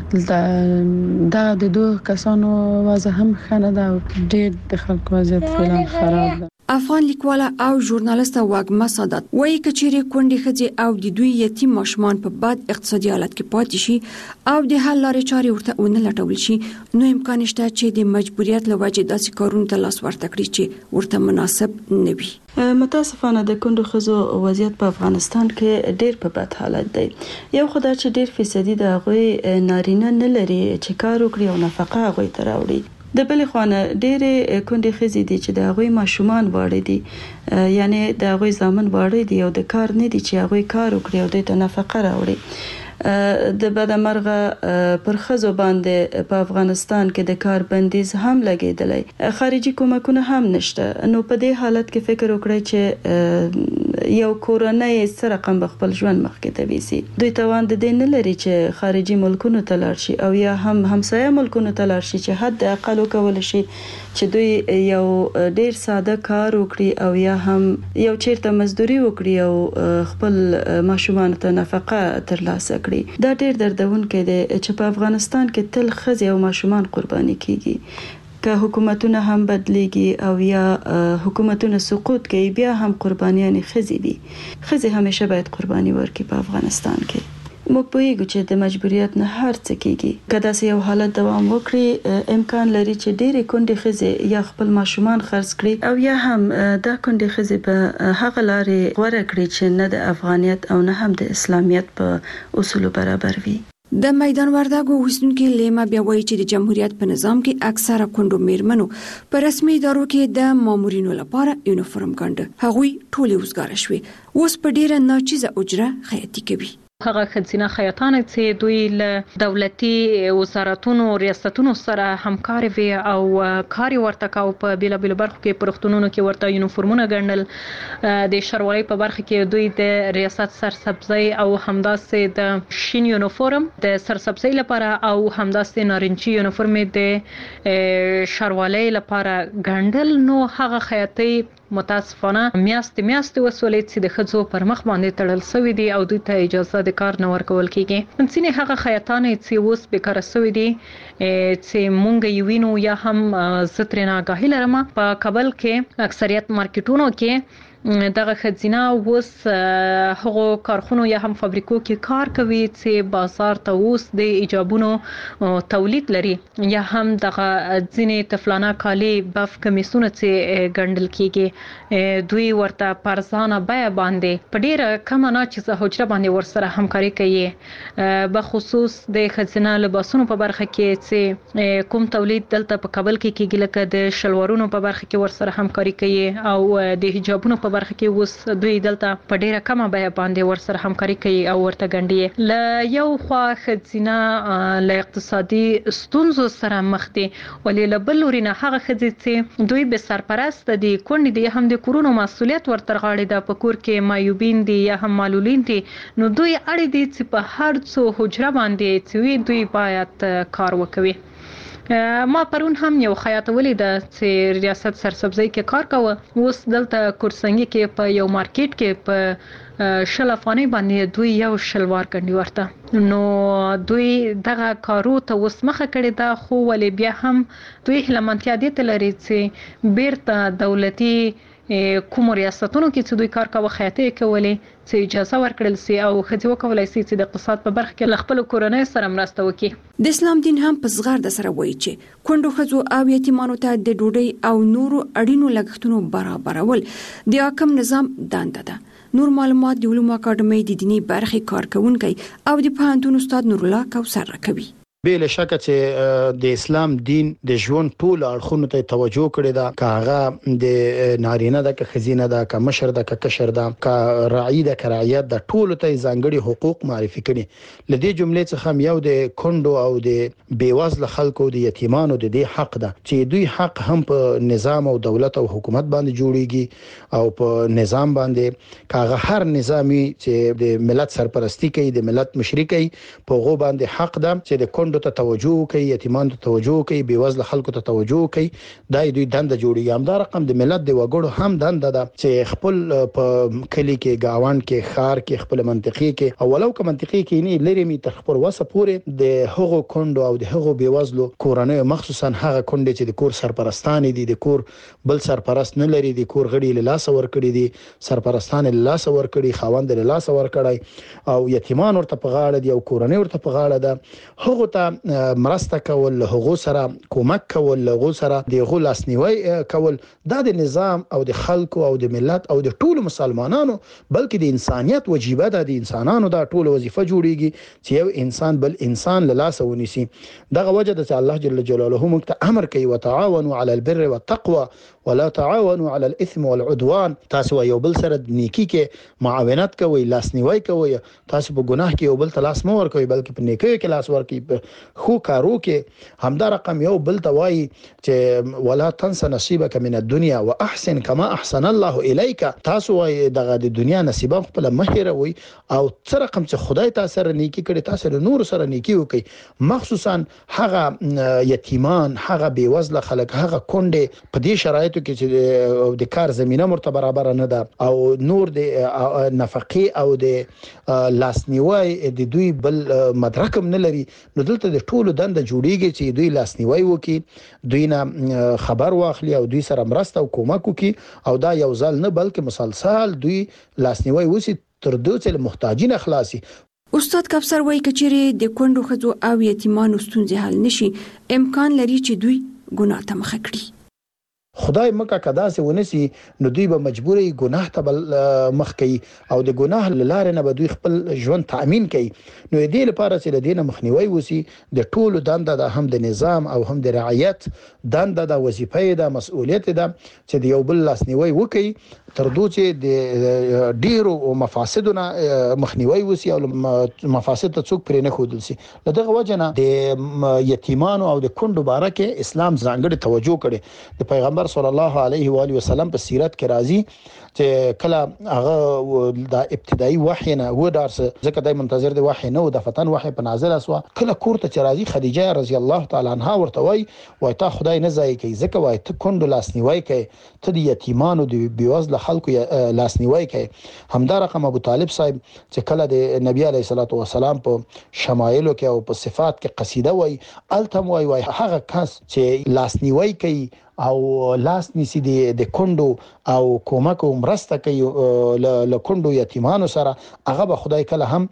دا د دوه کسانو وضع هم خنه ده ډېر د خلکو وضعیت فعلا خراب ده. افغان لیکواله او ژورنالیست واګما سادات وایي کچېری کونډې خځې او د دوی یتیم ماشومان په بد اقتصادي حالت کې پاتې شي او د حل لارې چارې ورته ونه لټول شي نو امکان شته چې د مجبوریت له وجې داسې کارونه ته لاس ورته کړي چې ورته مناسب نه وي. متاسفانه د کندو خزو وضعیت په افغانستان کې ډېر په بد حالت دی. یو خدای چې ډېر فیصدي د هغوی نارینه نه لري چې کار وکړي او نفقه هغوی ته راوړي. د بلې خوانه ډېرې کونډې ښځې دي چې د هغوی ماشومان واړه دي یعنی د هغوی زامن واړه دي او د کار نه دي چې هغوی کار وکړي او دوی ته نفقه راوړي. د بدمرغه پر خزو باندې په افغانستان کې د کار بندیز هم لګیدلی خارجي کومکونه هم نشته نو په دې حالت کې فکر وکړئ چې یو کورنۍ سره رقم خپل ژوند مخکې ته ویسي دوی توان د دې نه لري چې خارجي ملکونو ته لاړ شي او یا هم همسایه ملکونو ته لاړ شي چې حد اقل وکول شي چې دوی یو ډیر ساده کار وکړي او یا هم یو چیرته مزدوري وکړي او خپل ماشومان ته نفقه ترلاسه کړي. دا ډیر دردونکې دی چې په افغانستان کې تل ښځې او ماشومان قرباني کیږي که حکومتونه هم بدلیږي او یا حکومتونه سقوط کوي بیا هم قربانیان ښځې دي. ښځې همیشه باید قرباني ورکړي په افغانستان کې. موږ پوهیږو چې د مجبوریت نه هر څه کیږي که داسې یو حالت دوام وکړي امکان لري چې ډېرې کونډې ښځې یا خپل ماشومان خرڅ کړي او یا هم دا کونډې ښځې په هغه لارې غوره کړي چې نه د افغانیت او نه هم د اسلامیت په اصولو برابر وي. د میدان وردګو اوسیدونکو لیما بیا وایي چې د جمهوریت په نظام کې اکثره کونډو میرمنو په رسمي ادارو کې د مامورینو لپاره یونیفورم ګڼل، هغوی ټولې وزګاره شوې، اوس په ډیره ناچیزه اجره خیاطي کوي. هغه خزینه خیاطان چې دوی له دولتي وزارتونو ریاستونو سره همکار وي او کار ورته کاو په بیلابیل برخو کې پرختونونو کې ورته یونیفورمونه ګڼل. د شروالۍ په برخه کې دوی د ریاست سرسبزي او همداسې د شین یونیفورم د سرسبزي لپاره او همداسې نارنجي یونیفورم د شروالۍ لپاره ګڼل. نو هغه خیاطي متاسفانه میاشتې وسولې چې د ښځو پر مخ باندې تړل شوی دي او دوی ته اجازه د کار نه ورکول کیږي. ځینې هغه خیاطان چې اوس بیکاره شوي دي چې مونږ یې وینو یا هم زه ترې نه آګاهي لرم، په کابل کې اکثریت مارکیټونو کې دغه خزینه اوس هغو کارخونو یا هم فابریکو کې کار کوي چې بازار ته اوس د ایجابونو تولید لري، یا هم دغه ځینې طفلانه کالي بف کمیسونه چې ګڼل کیږي دوی ورته پرځانه بیه باندې په ډیره کمه ناچیزه حجره باندې ورسره همکاري کوي. بخصوص د خزینه لباسونو په برخه کې چې کوم تولید دلته په کابل کې کیږي، لکه د شلوارونو په برخه کې ورسره همکاري کوي او د حجابونو په برخه کې اوس دوی دلته په ډیره کمه بیه باندې ورسره همکاري کوي او ورته ګڼي. له یو خوا خزینه له اقتصادي ستونزو سره مخ دي، ولې له بل لوري نه هغه ښځې چې دوی به سرپرست دي، کونډې دي، هم د کورونو مسؤلیت ورته غاړي ده، په کور کې معیوبین دي یا هم معلولین دي، نو دوی اړ دي چې په هر څو حجره باندې چې دوی باید کار وکوي. ما پرون هم یو خیاط ولیده چې ریاست سرسبزي کې کار کوه، اوس دلته کورسنګي کې په یو مارکیټ کې په 10 افغانۍ باندې دوی یو شلوار ګڼي ورته. نو دوی دغه کارو ته اوس مخه کړې ده، خو ولې بیا هم دوی هیلمنتیا دې ته لري چې بیرته دولتي کوم ریاستونو کې چې دوی کار کوي خیاطي کولې چې اجازه ورکړل سي او ښځې وکولای سي چې د اقتصاد په برخه کې خپل کورنۍ سره مرسته وکړي. د اسلام دین هم په زغرد سره وایي چې کونډو ښځو او یتیمانو ته د ډوډۍ او نورو اړینو لګښتونو برابرول د حاکم نظام دنده ده. نور معلومات د علومو اکاډمۍ د دینی برخې کارکونکي او د پوهنتون استاد نور الله کوثر راکوي. بل شک چې د اسلام دین د ژوند ټول اړخونو ته توجه کړی دا، کاغه د نارینه د خزینه د ک مشر د ک کشر د ک راعي د کرایت د ټول ته ځانګړي حقوق معرفي کړي. لدې جملې څخه یو د کندو او د بیوزله خلکو د یتیمانو د دې حق ده چې دوی حق هم په نظام او دولت او حکومت باندې جوړیږي او په نظام باندې کاغه هر نظامی چې د ملت سرپرستی کوي، د ملت مشري کوي، په غو باندې حق ده چې د ته توجه کوي، یتیمان ته توجه کوي، بیوزله خلکو ته توجه کوي. دا دوی دنده جوړیږي. هم دا رقم د ملت د وګړو هم دنده ده چې خپل په کلی کې گاوان کې خار کې خپل منطقي کې او ولو که منطقي کې نه لري می تر خپل وسه پورې د هغو کندو او د هغو بیوزلو کورنۍ مخصوصا هغه کندې چې د کور سرپرستان دي، د کور بل سرپرست نه لري، د کور غړي له لاس ور کړی دي، سرپرستان له لاس ور کړی، خاوند له لاس ور کړی او یتیمان ورته په غاړه دي او کورنۍ ورته په غاړه ده. هغه مرسته کول، هغه سره کومک کول، هغه سره د غو لاسنیوي کول، دا د نظام او د خلکو او د ملت او د ټولو مسلمانانو بلکې د انسانيت وجیبه ده. د انسانانو دا ټول وظیفه جوړیږي چې یو انسان بل انسان له لاس ونیسي. دغه وجه ده چې الله جل جلاله موږ ته امر کوي وتعاونوا على البر والتقوى ولا تعاونوا على الاثم والعدوان. تاسو یو بل سره نیکی کې معاونت کوئ، لاسنیوي کوئ، تاسو په ګناه کې یو بل ته لاس مو ورکوئ بلکې په نیکی کې لاس ورکوئ، خو کارو کې همدا رقم یو بل توای چې ولا تنس نصیبک من الدنيا واحسن كما احسن الله اليك. تاسو وای دغه د دنیا نصیب خپل مهیروي او تر رقم چې خدای تاسو سره نیکی کړي تاسو له نور سره نیکی وکي، مخصوصا هغه یتیمان، هغه بیوزله خلک، هغه کونډه په دې شرایطو کې چې د کار زمينه مرتبه برابر نه ده او نور د نفقه او د لاسنیوي د دوی بل مدرکم نه لري. نو دلته د ټولو دنده جوړیږي چې دوی لاسنیوي وکي، دوی نه خبر واخلي او دوی سره مرسته او کومک وکي او دا یو ځل نه بلکې مسلسل دوی لاسنیوي وسی تر دوی چې محتاجین خلاصي. استاد کوثر وایي کچېره د کندو ښځو او یتیمانو ستونزې حل نشي، امکان لري چې دوی ګناه ته مخه کړي. خدای مکه کدا سه ونسی نو دوی به مجبوري ګناه ته مخ کوي او د ګناه لاره نه به دوی خپل ژوند تامین کوي. نو دې لپاره چې د دینه مخنیوي وسی د ټولو دنده د هم د نظام او هم د رعایت دنده د وظیفه د مسؤلیت ده چې د یو بل لاسنیوي وکي تر دوی چې د ډیرو مفاسدونه مخنیوي وسی او مفاسد ته څوک پرې نه خودل سي. دغه وجنه د یتیمانو او د کندو بارکه اسلام ځانګړي توجه کړي. د پیغمبر صلی الله علیه و آله وسلم په سیرت کې راځي چې کله هغه د ابتدایي وحی نه و دارسه ځکه دای منتظر دی وحی نه و د فتن وحی په نازل اسوا کله کور ته راځي خدیجه رضی الله تعالی عنها ورته وای تا خدای نه ځای کوي ځکه وای ته کندو لاسنیوي کوي ته د یتیمانو د بیوزله خلکو لاسنیوي کوي. همدا رقم ابو طالب صاحب چې کله د نبی علیه الصلاۃ والسلام په شمایلو کې او په صفات کې قصیده وای التم وای هغه کس چې لاسنیوي کوي او لاس نیسی د کندو او کومک او مرسته کوي له کندو یتیمانو سره هغه به خدای کله هم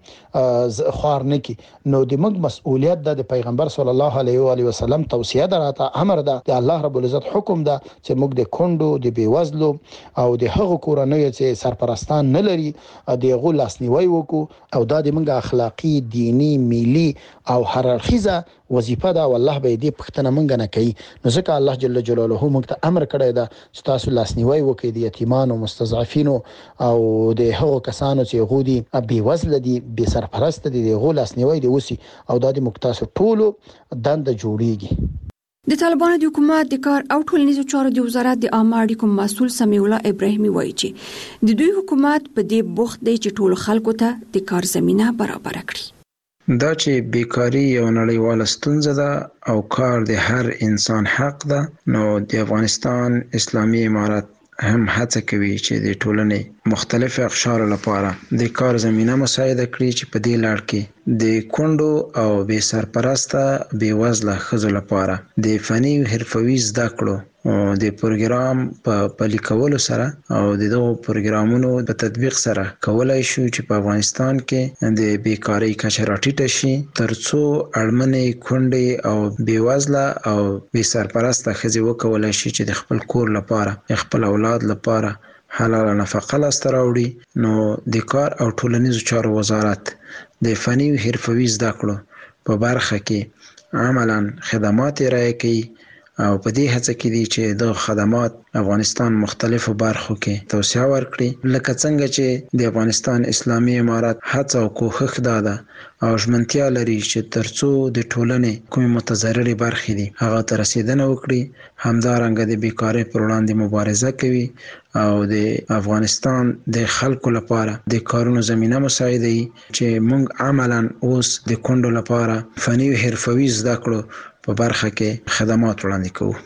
خوار نه کی. نو د موږ مسؤلیت د پیغمبر صلی الله علیه و آله وسلم توصیه ده امر ده د الله رب العزت حکم ده چې موږ د کندو د بیوزلو او د هغو کورنیو چې سرپرستان نه لري د غو لاسنیوي وکړو او دا د موږ اخلاقی دینی ملي او هررخیزه وظیفه ده والله به دې پښتنه مونږ نه کوي. نو ځکه الله جل جلاله موږ ته امر کړی ده چې تاسو لاسنیوي وکړئ د یتیمانو مستضعفینو او د هغو کسانو چې غودي بي وزله دي بي سرپرست دي د غو لاسنیوي دي وسی او د مقتصد ټولو دند جوړیږي. د طالبانو د حکومت د کار او ټولنیزو چارو د وزارت د عامه اړیکو مسؤل سمیع الله ابراهیمي وایي چې د دوی حکومت په دې بوخت دی چې ټول خلکو ته د کار زمينه برابر کړي. دا چې بیکاری یو نړیواله ستونزه ده او کار د هر انسان حق ده، نو د افغانستان اسلامي امارت هم هڅه کوي چې د ټولنې مختلف اقشار لپاره د کار زمينه مساعده کړي چې په دې لړ کې د کندو او بې سرپرسته بې وزله ښځو لپاره د فني او حرفوي زده کړو د پروګرام په پلي کولو سره او دغه پروګرامونو په تطبیق سره کولای شو چې په افغانستان کې د بیکاری کچه راټیټه شي ترڅو اړمنې کندې او بې وزله او بې سرپرسته ښځې وکولای شي چې د خپل کور لپاره خپل اولاد لپاره حلاله نفقه لاسته راوړي. نو د کار او ټولنیزو چارو وزارت د فني او حرفوي زده کړو په برخه کې عملاً خدمات ارائه کوي او په دې هڅه کې دي چې د خدمات افغانستان مختلفو برخو کې توسعه ورکړي، لکه څنګه چې د افغانستان اسلامي امارت هڅه او کوښښ ده او ژمنتیا لري چې ترڅو د ټولنې کومې متضررې برخې دي هغه ته رسیدنه وکړي. همدارنګه د بیکارۍ پر وړاندې مبارزه کوي او د افغانستان د خلکو لپاره د کارونو زمينه مساعده چې موږ عملاً اوس د کندو لپاره فني او حرفوي زده کړو په برخه کې خدمات وړاندې کوو.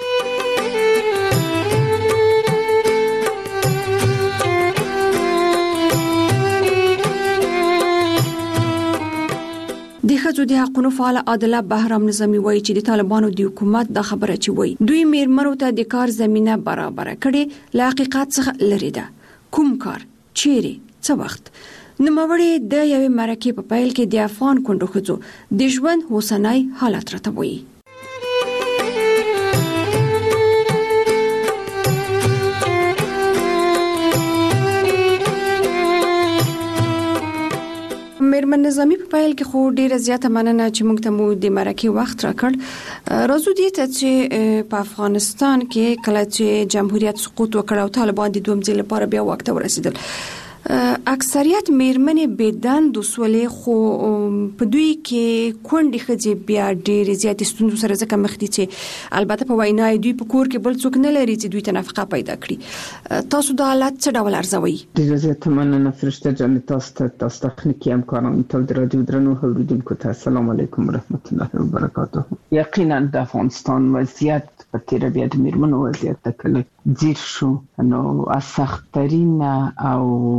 د ښځو د حقوقو فعال عادله بهرام نظامي وایي چې د طالبانو د حکومت د خبره چې وایي دوی میرمنو ته د کار زمينه برابر کړي له حقیقت څخه لري ده. کوم کار چیرې څه وخت نوموړي د یوې مرکې په پیل کې د افغان کندو ښځو د ژوند اوسنی حالت راته وایي. میرمن نظامی په پیل کې خو ډیره زیاته مننه چې موږ ته مو د مرکې وخت راکړ. راځو دې ته چې په افغانستان کې کله چې جمهوریت سقوط وکړ او طالبان د دوم ځل لپاره بیا وخت ورسېدل، اکثریت میرمنې بيدند وسولې خو په دوی کې کونډې ښځې بیا ډېرې زیاتې ستونزو سره ځکه مخ دي چې البته په وینا دوی په کور کې بل څوک نه لري چې دوی ته نفقه پیدا کړي. تاسو دا حالت څه ډول ارزوئ؟ ډېره زیاته مننه فرشته جان، تاسو تخنیکي همکارانو ته د رادیو درنو اوریدونکو ته السلام علیکم ورحمت الله وبرکاته. یقینا د افغانستان وضعیت په تیر بیا د میرمنو وضعیت کله ځیر شو، نو از سخت‌ترین او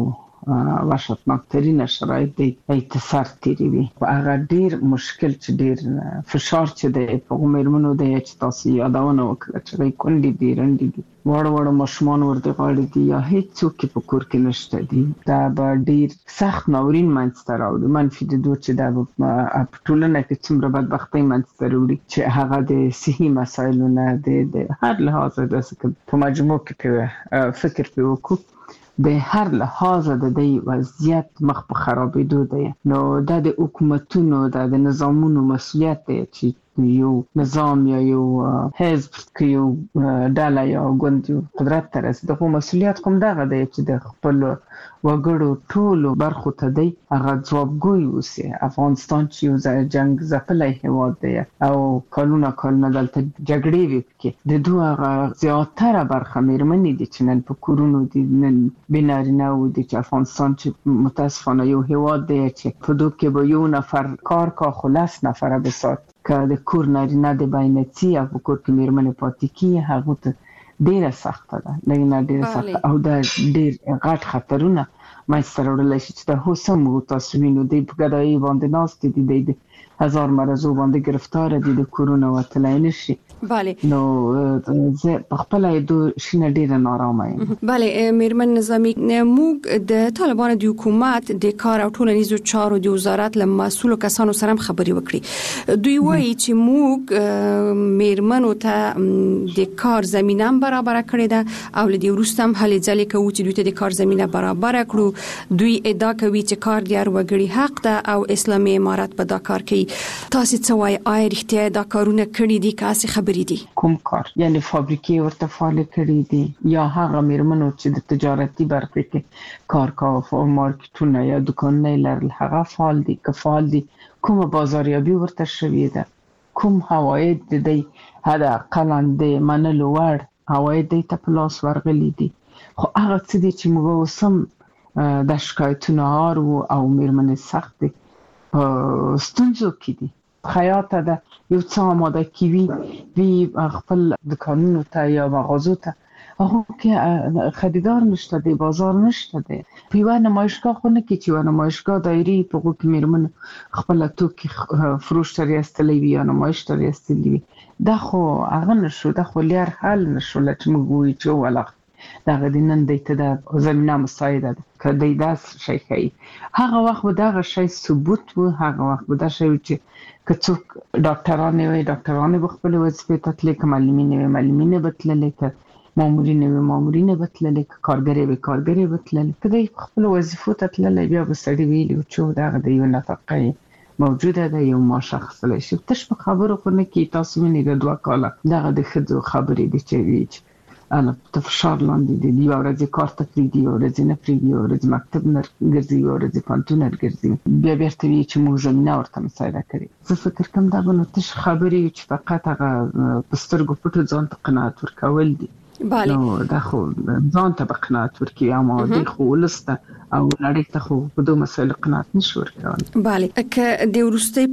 وحشتناک ترین شرایط دی اتصال تیری وي. هغه ډیر مشکل چې ډیر فشار چې دی په میرمنو دی چې تاسو یادونه وکړه چې کونډې دي رنډې دي وړ ماشومان ورته غاړي دي یا هیڅوک په کور کې نشته دي. دا به ډیر سخت ناورین منځته راوړي. منفي د دوه چې دا په ټولنه کې څومره بدبختۍ منځته راوړي چې هغه د صحي مسایلو نه د هر لحاظ په مجموع کې فکر په وکړو د هر لحاظ د دې وضعیت مخ په خرابېدو دی. نو د حکومتونو د نظامونو مسؤلیت دی چې یو نظام یا یو حزب کې یو ډله یا ګوند قدرت ته رسي دغه مسؤلیت کوم دغه دی چې د خپل وګړو ټولو برخو ته دی هغه ځوابګوی اوسي. افغانستان چې یو جنگ ځپلی هېواد دی او کلونه دلته جګړې وي پکې د دوه هغه زیاتره برخه میرمنې دي چې نن په کورونو دي نن بېنارینه و دي چې افغانستان چې متاسفانه یو هېواد دی چې په دوی کې به یو نفر کار کا خو 10 نفره بسات که د کور نارینه د باینڅي او په کور کې میرمنې پاتې کیږي هغه ته ډیره سخته ده لږ ډیره سخته او دا ډیر غټ خطرونه منځته راوړلی شي چې د هوسم تاسو وینو دی په ګدایي باندې ناست دي د هزار مرضو باندې گرفتار دي د کورونه وتلی نشي. بله نو زه په خپل دو شینه ډیره نارامه یم. بله میرمن نظامی موږ د طالبانو د حکومت د کار او ټولنیزو چارو د وزارت له مسؤلو کسانو سره خبرې وکړي. دوی وایي چې موږ میرمنو ته د کار زمينه برابر کړې ده او لدی وروسته هم هلې ځلې کوي چې دوی ته د کار زمينه برابر کړو. دوی ادعا کوي چې کار د هر وګړي حق ده او اسلامي امارت په دا کار کوي. تاسو څه وایي آیا رښتیا دا کارونه کړي دي که څه خبرې دي؟ کوم کار یعنی فابریکې ورته فعال کړي دي یا هغه میرمنو چې د تجارتي برخه کې کار کوي او مارکیټونه یا دکانونه لرل هغه فعال دي که فعال دي کوم بازاریابي ورته شوې ده کوم حواید د دې هدا قلاند منلو ور حواید ته پلاس ورغلي دي خو هغه څه دي چې موږ وسم د شکایتونو او میرمنې سخت دي ستونزو کې دي خیاطه ده یو څه آماده کیوي وی خپل دکانونو ته یا مغازو ته هغه کې خریدار نشته دی بازار نشته دی په یوه نمایشګاه خو نه کې چې یوه نمایشګاه دایري په هغو کې میرمن خپله توکي فروش ته ریستلی وي یا نمایش ته ریستلی وي دا خو هغه نشو دا خو لیر حل نشو چې موږ وایو چې ولغ دغه د نن دی ته د زمینه مساعده ده که دی داسې شی ښیي هغه وخت به دغه شی ثبوت و هغه وخت به دا شی و چې که څوک ډاکټرانې وي ډاکټرانې به خپلې وظیفې ته تللی که معلمینې وي معلمینې به تللی که مامورینې وي مامورینې به تللی که کارګرې وي کارګرې به تللی که دی خپلو وظیفو ته تللی بیا به سړي ویلي و چې دغه د یو نفقه موجوده ده یو معاش اخیستلی شي تش په خبرو خو نه کېږي تاسو وینئ د 2 کاله دغه د ښځو خبرې دي چې وي چې ته فشار لاندې دي یوه ورځ کار ته پرېږدي یوه ورځ نه پرېږدي یوه ورځ مکتب نه ګرځي یوه ورځ پوهنتون نه ګرځي بیا بیرته وایي چې موږ زمینه ورته مساعده کړې زه فکر کوم دا به نو تش خبرې وي چې فقط هغه په سترګو پټو ځان ته قناعت ورکول دي نو دا خو ځان ته به قناعت ورکوي اما دی خو ولس ته او نړۍ ته خو په دوه مسایلو قناعت نشي ورکولی. بله که د وروستۍ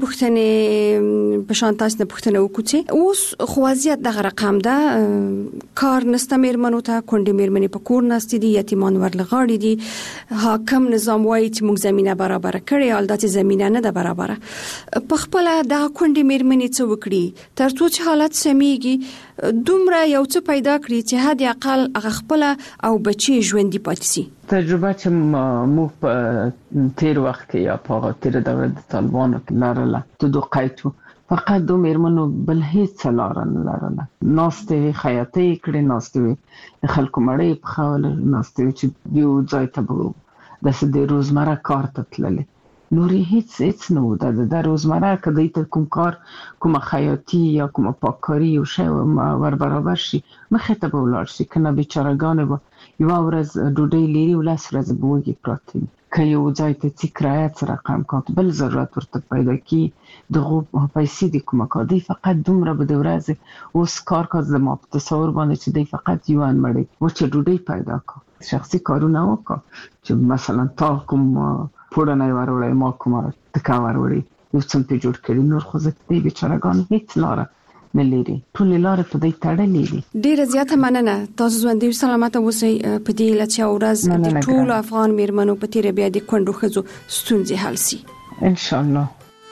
پوښتنې په شان تاسو نه پوښتنه وکړو چې اوس خو وضعیت دغه رقم ده کار نسته میرمنو ته کونډې میرمنې په کور ناستې دي یتیمان ورلغاړي دي حاکم نظام وایي چې موږ زمینه برابره کړې حال دا چې زمینه نه ده برابره په خپله دغه کونډې میرمنې څه وکړي تر څو چې حالت سمیږي دومره یو څه پیدا کړي چې حد اقل هغه خپله او بچي ژوندي پاتې شي. تجربه چې موږ په تیر وخت کې یا په تیر دوره د طالبانو کې لرله د دو قیدو فقط دو میرمنو بل هیڅ لاره نه لرله ناستې وي خیاطۍ یې کړې ناستې وي د خلکو مړۍ یې پخولې ناستې وي چې یو ځای ته به داسې د روزمره کار ته تللې نورې هیڅ نه و د روزمره که دوی ته کوم کار کومه خیاطي یا کومه پاککاري یو شی ور برابر شي مخې ته به ولاړ شي که نه بیچارهګانې به یوه ورځ ډوډۍ لري او 10 ورځې به وږې پراته وي که یو ځای ته ځي کرایه څه رقم کات بل ضرورت ورته پیدا کړي دغو پیسې د کومه کار دی فقط دومره به د ورځې اوس کار کاز زما په تصور باندې چې دی فقط یو مړی وچه ډوډۍ پیدا کړه شخصي کارونه وکړه چې مثلا تا کوم پوړنی وروړی ما کومه ټکه وروړي یو څه پې جوړ کړي نور خو زه د دې بیچارهګانو هېڅ لاره نه لري. ټول لارې په دې تړلې دي. ډیره زیاته مننه. تاسو ژوندۍ سلامت اوسئ. په دې لچا ورځ د ټول افغان میرمنو په تیر بیا د کونډو ښځو ستونزې حل شي ان شاء الله.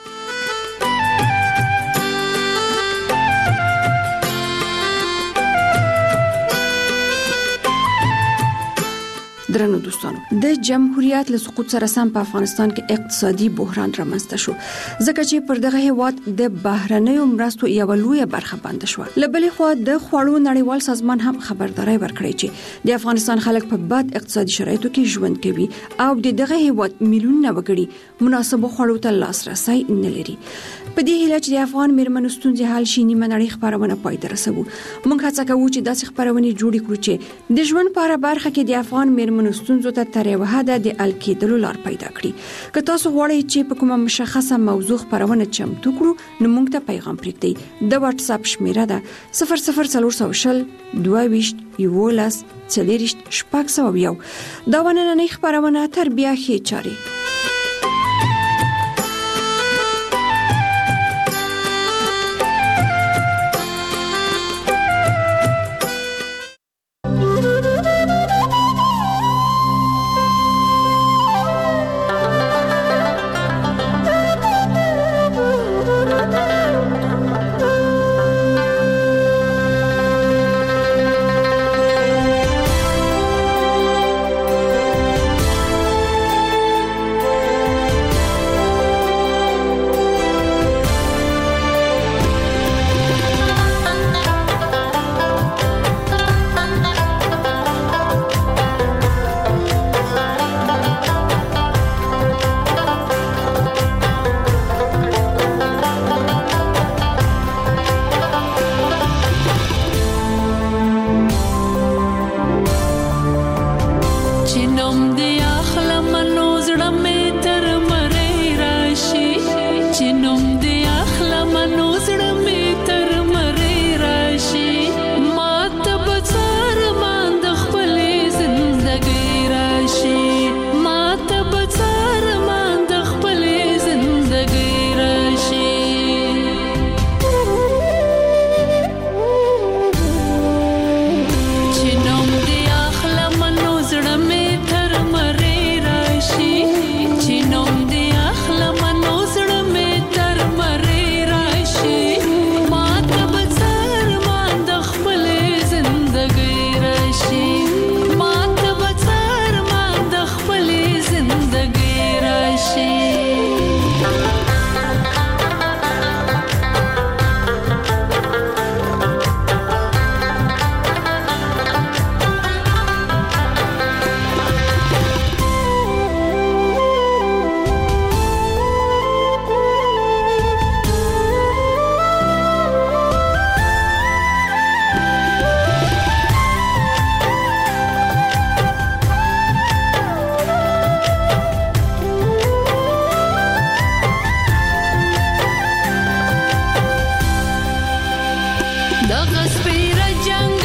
درنو دوستانو، د جمهوریت له سقوط سره سم په افغانستان کې اقتصادي بحران رامنځته شو، ځکه چې پر دغه هیواد د بهرنیو مرستو یو لوی برخه بند شو. لبلې خو د خوړو نړیوال سازمان هم خبرداري ورکړی چې د افغانستان خلک په بد اقتصادي شرایطو کې ژوند کوي او دغه هیواد میلیونونه وګړي مناسبو خوړو ته لاسرسي نه لري. په دې هیله چې د افغان میرمنو ستونزې حل شي، نیمه نړۍ خبرونه پای ته رسوو. موږ هڅه کوو چې داسې خبرونه جوړ کړو چې د ژوند په اړه برخه کې د افغان میرمنو ستونزو ته تر یو حده د حل کېدلو لار پیدا کړي. که تاسو غواړئ چې په کومه مشخصه موضوع خبرونه چمتو کړو، نو موږ ته پیغام پرېږدئ. د واتس اپ شمیره ده 00420 22 11 40 601. دا ونننۍ خبرونه تر بیا ښې چارې. دغه سپیره جنگ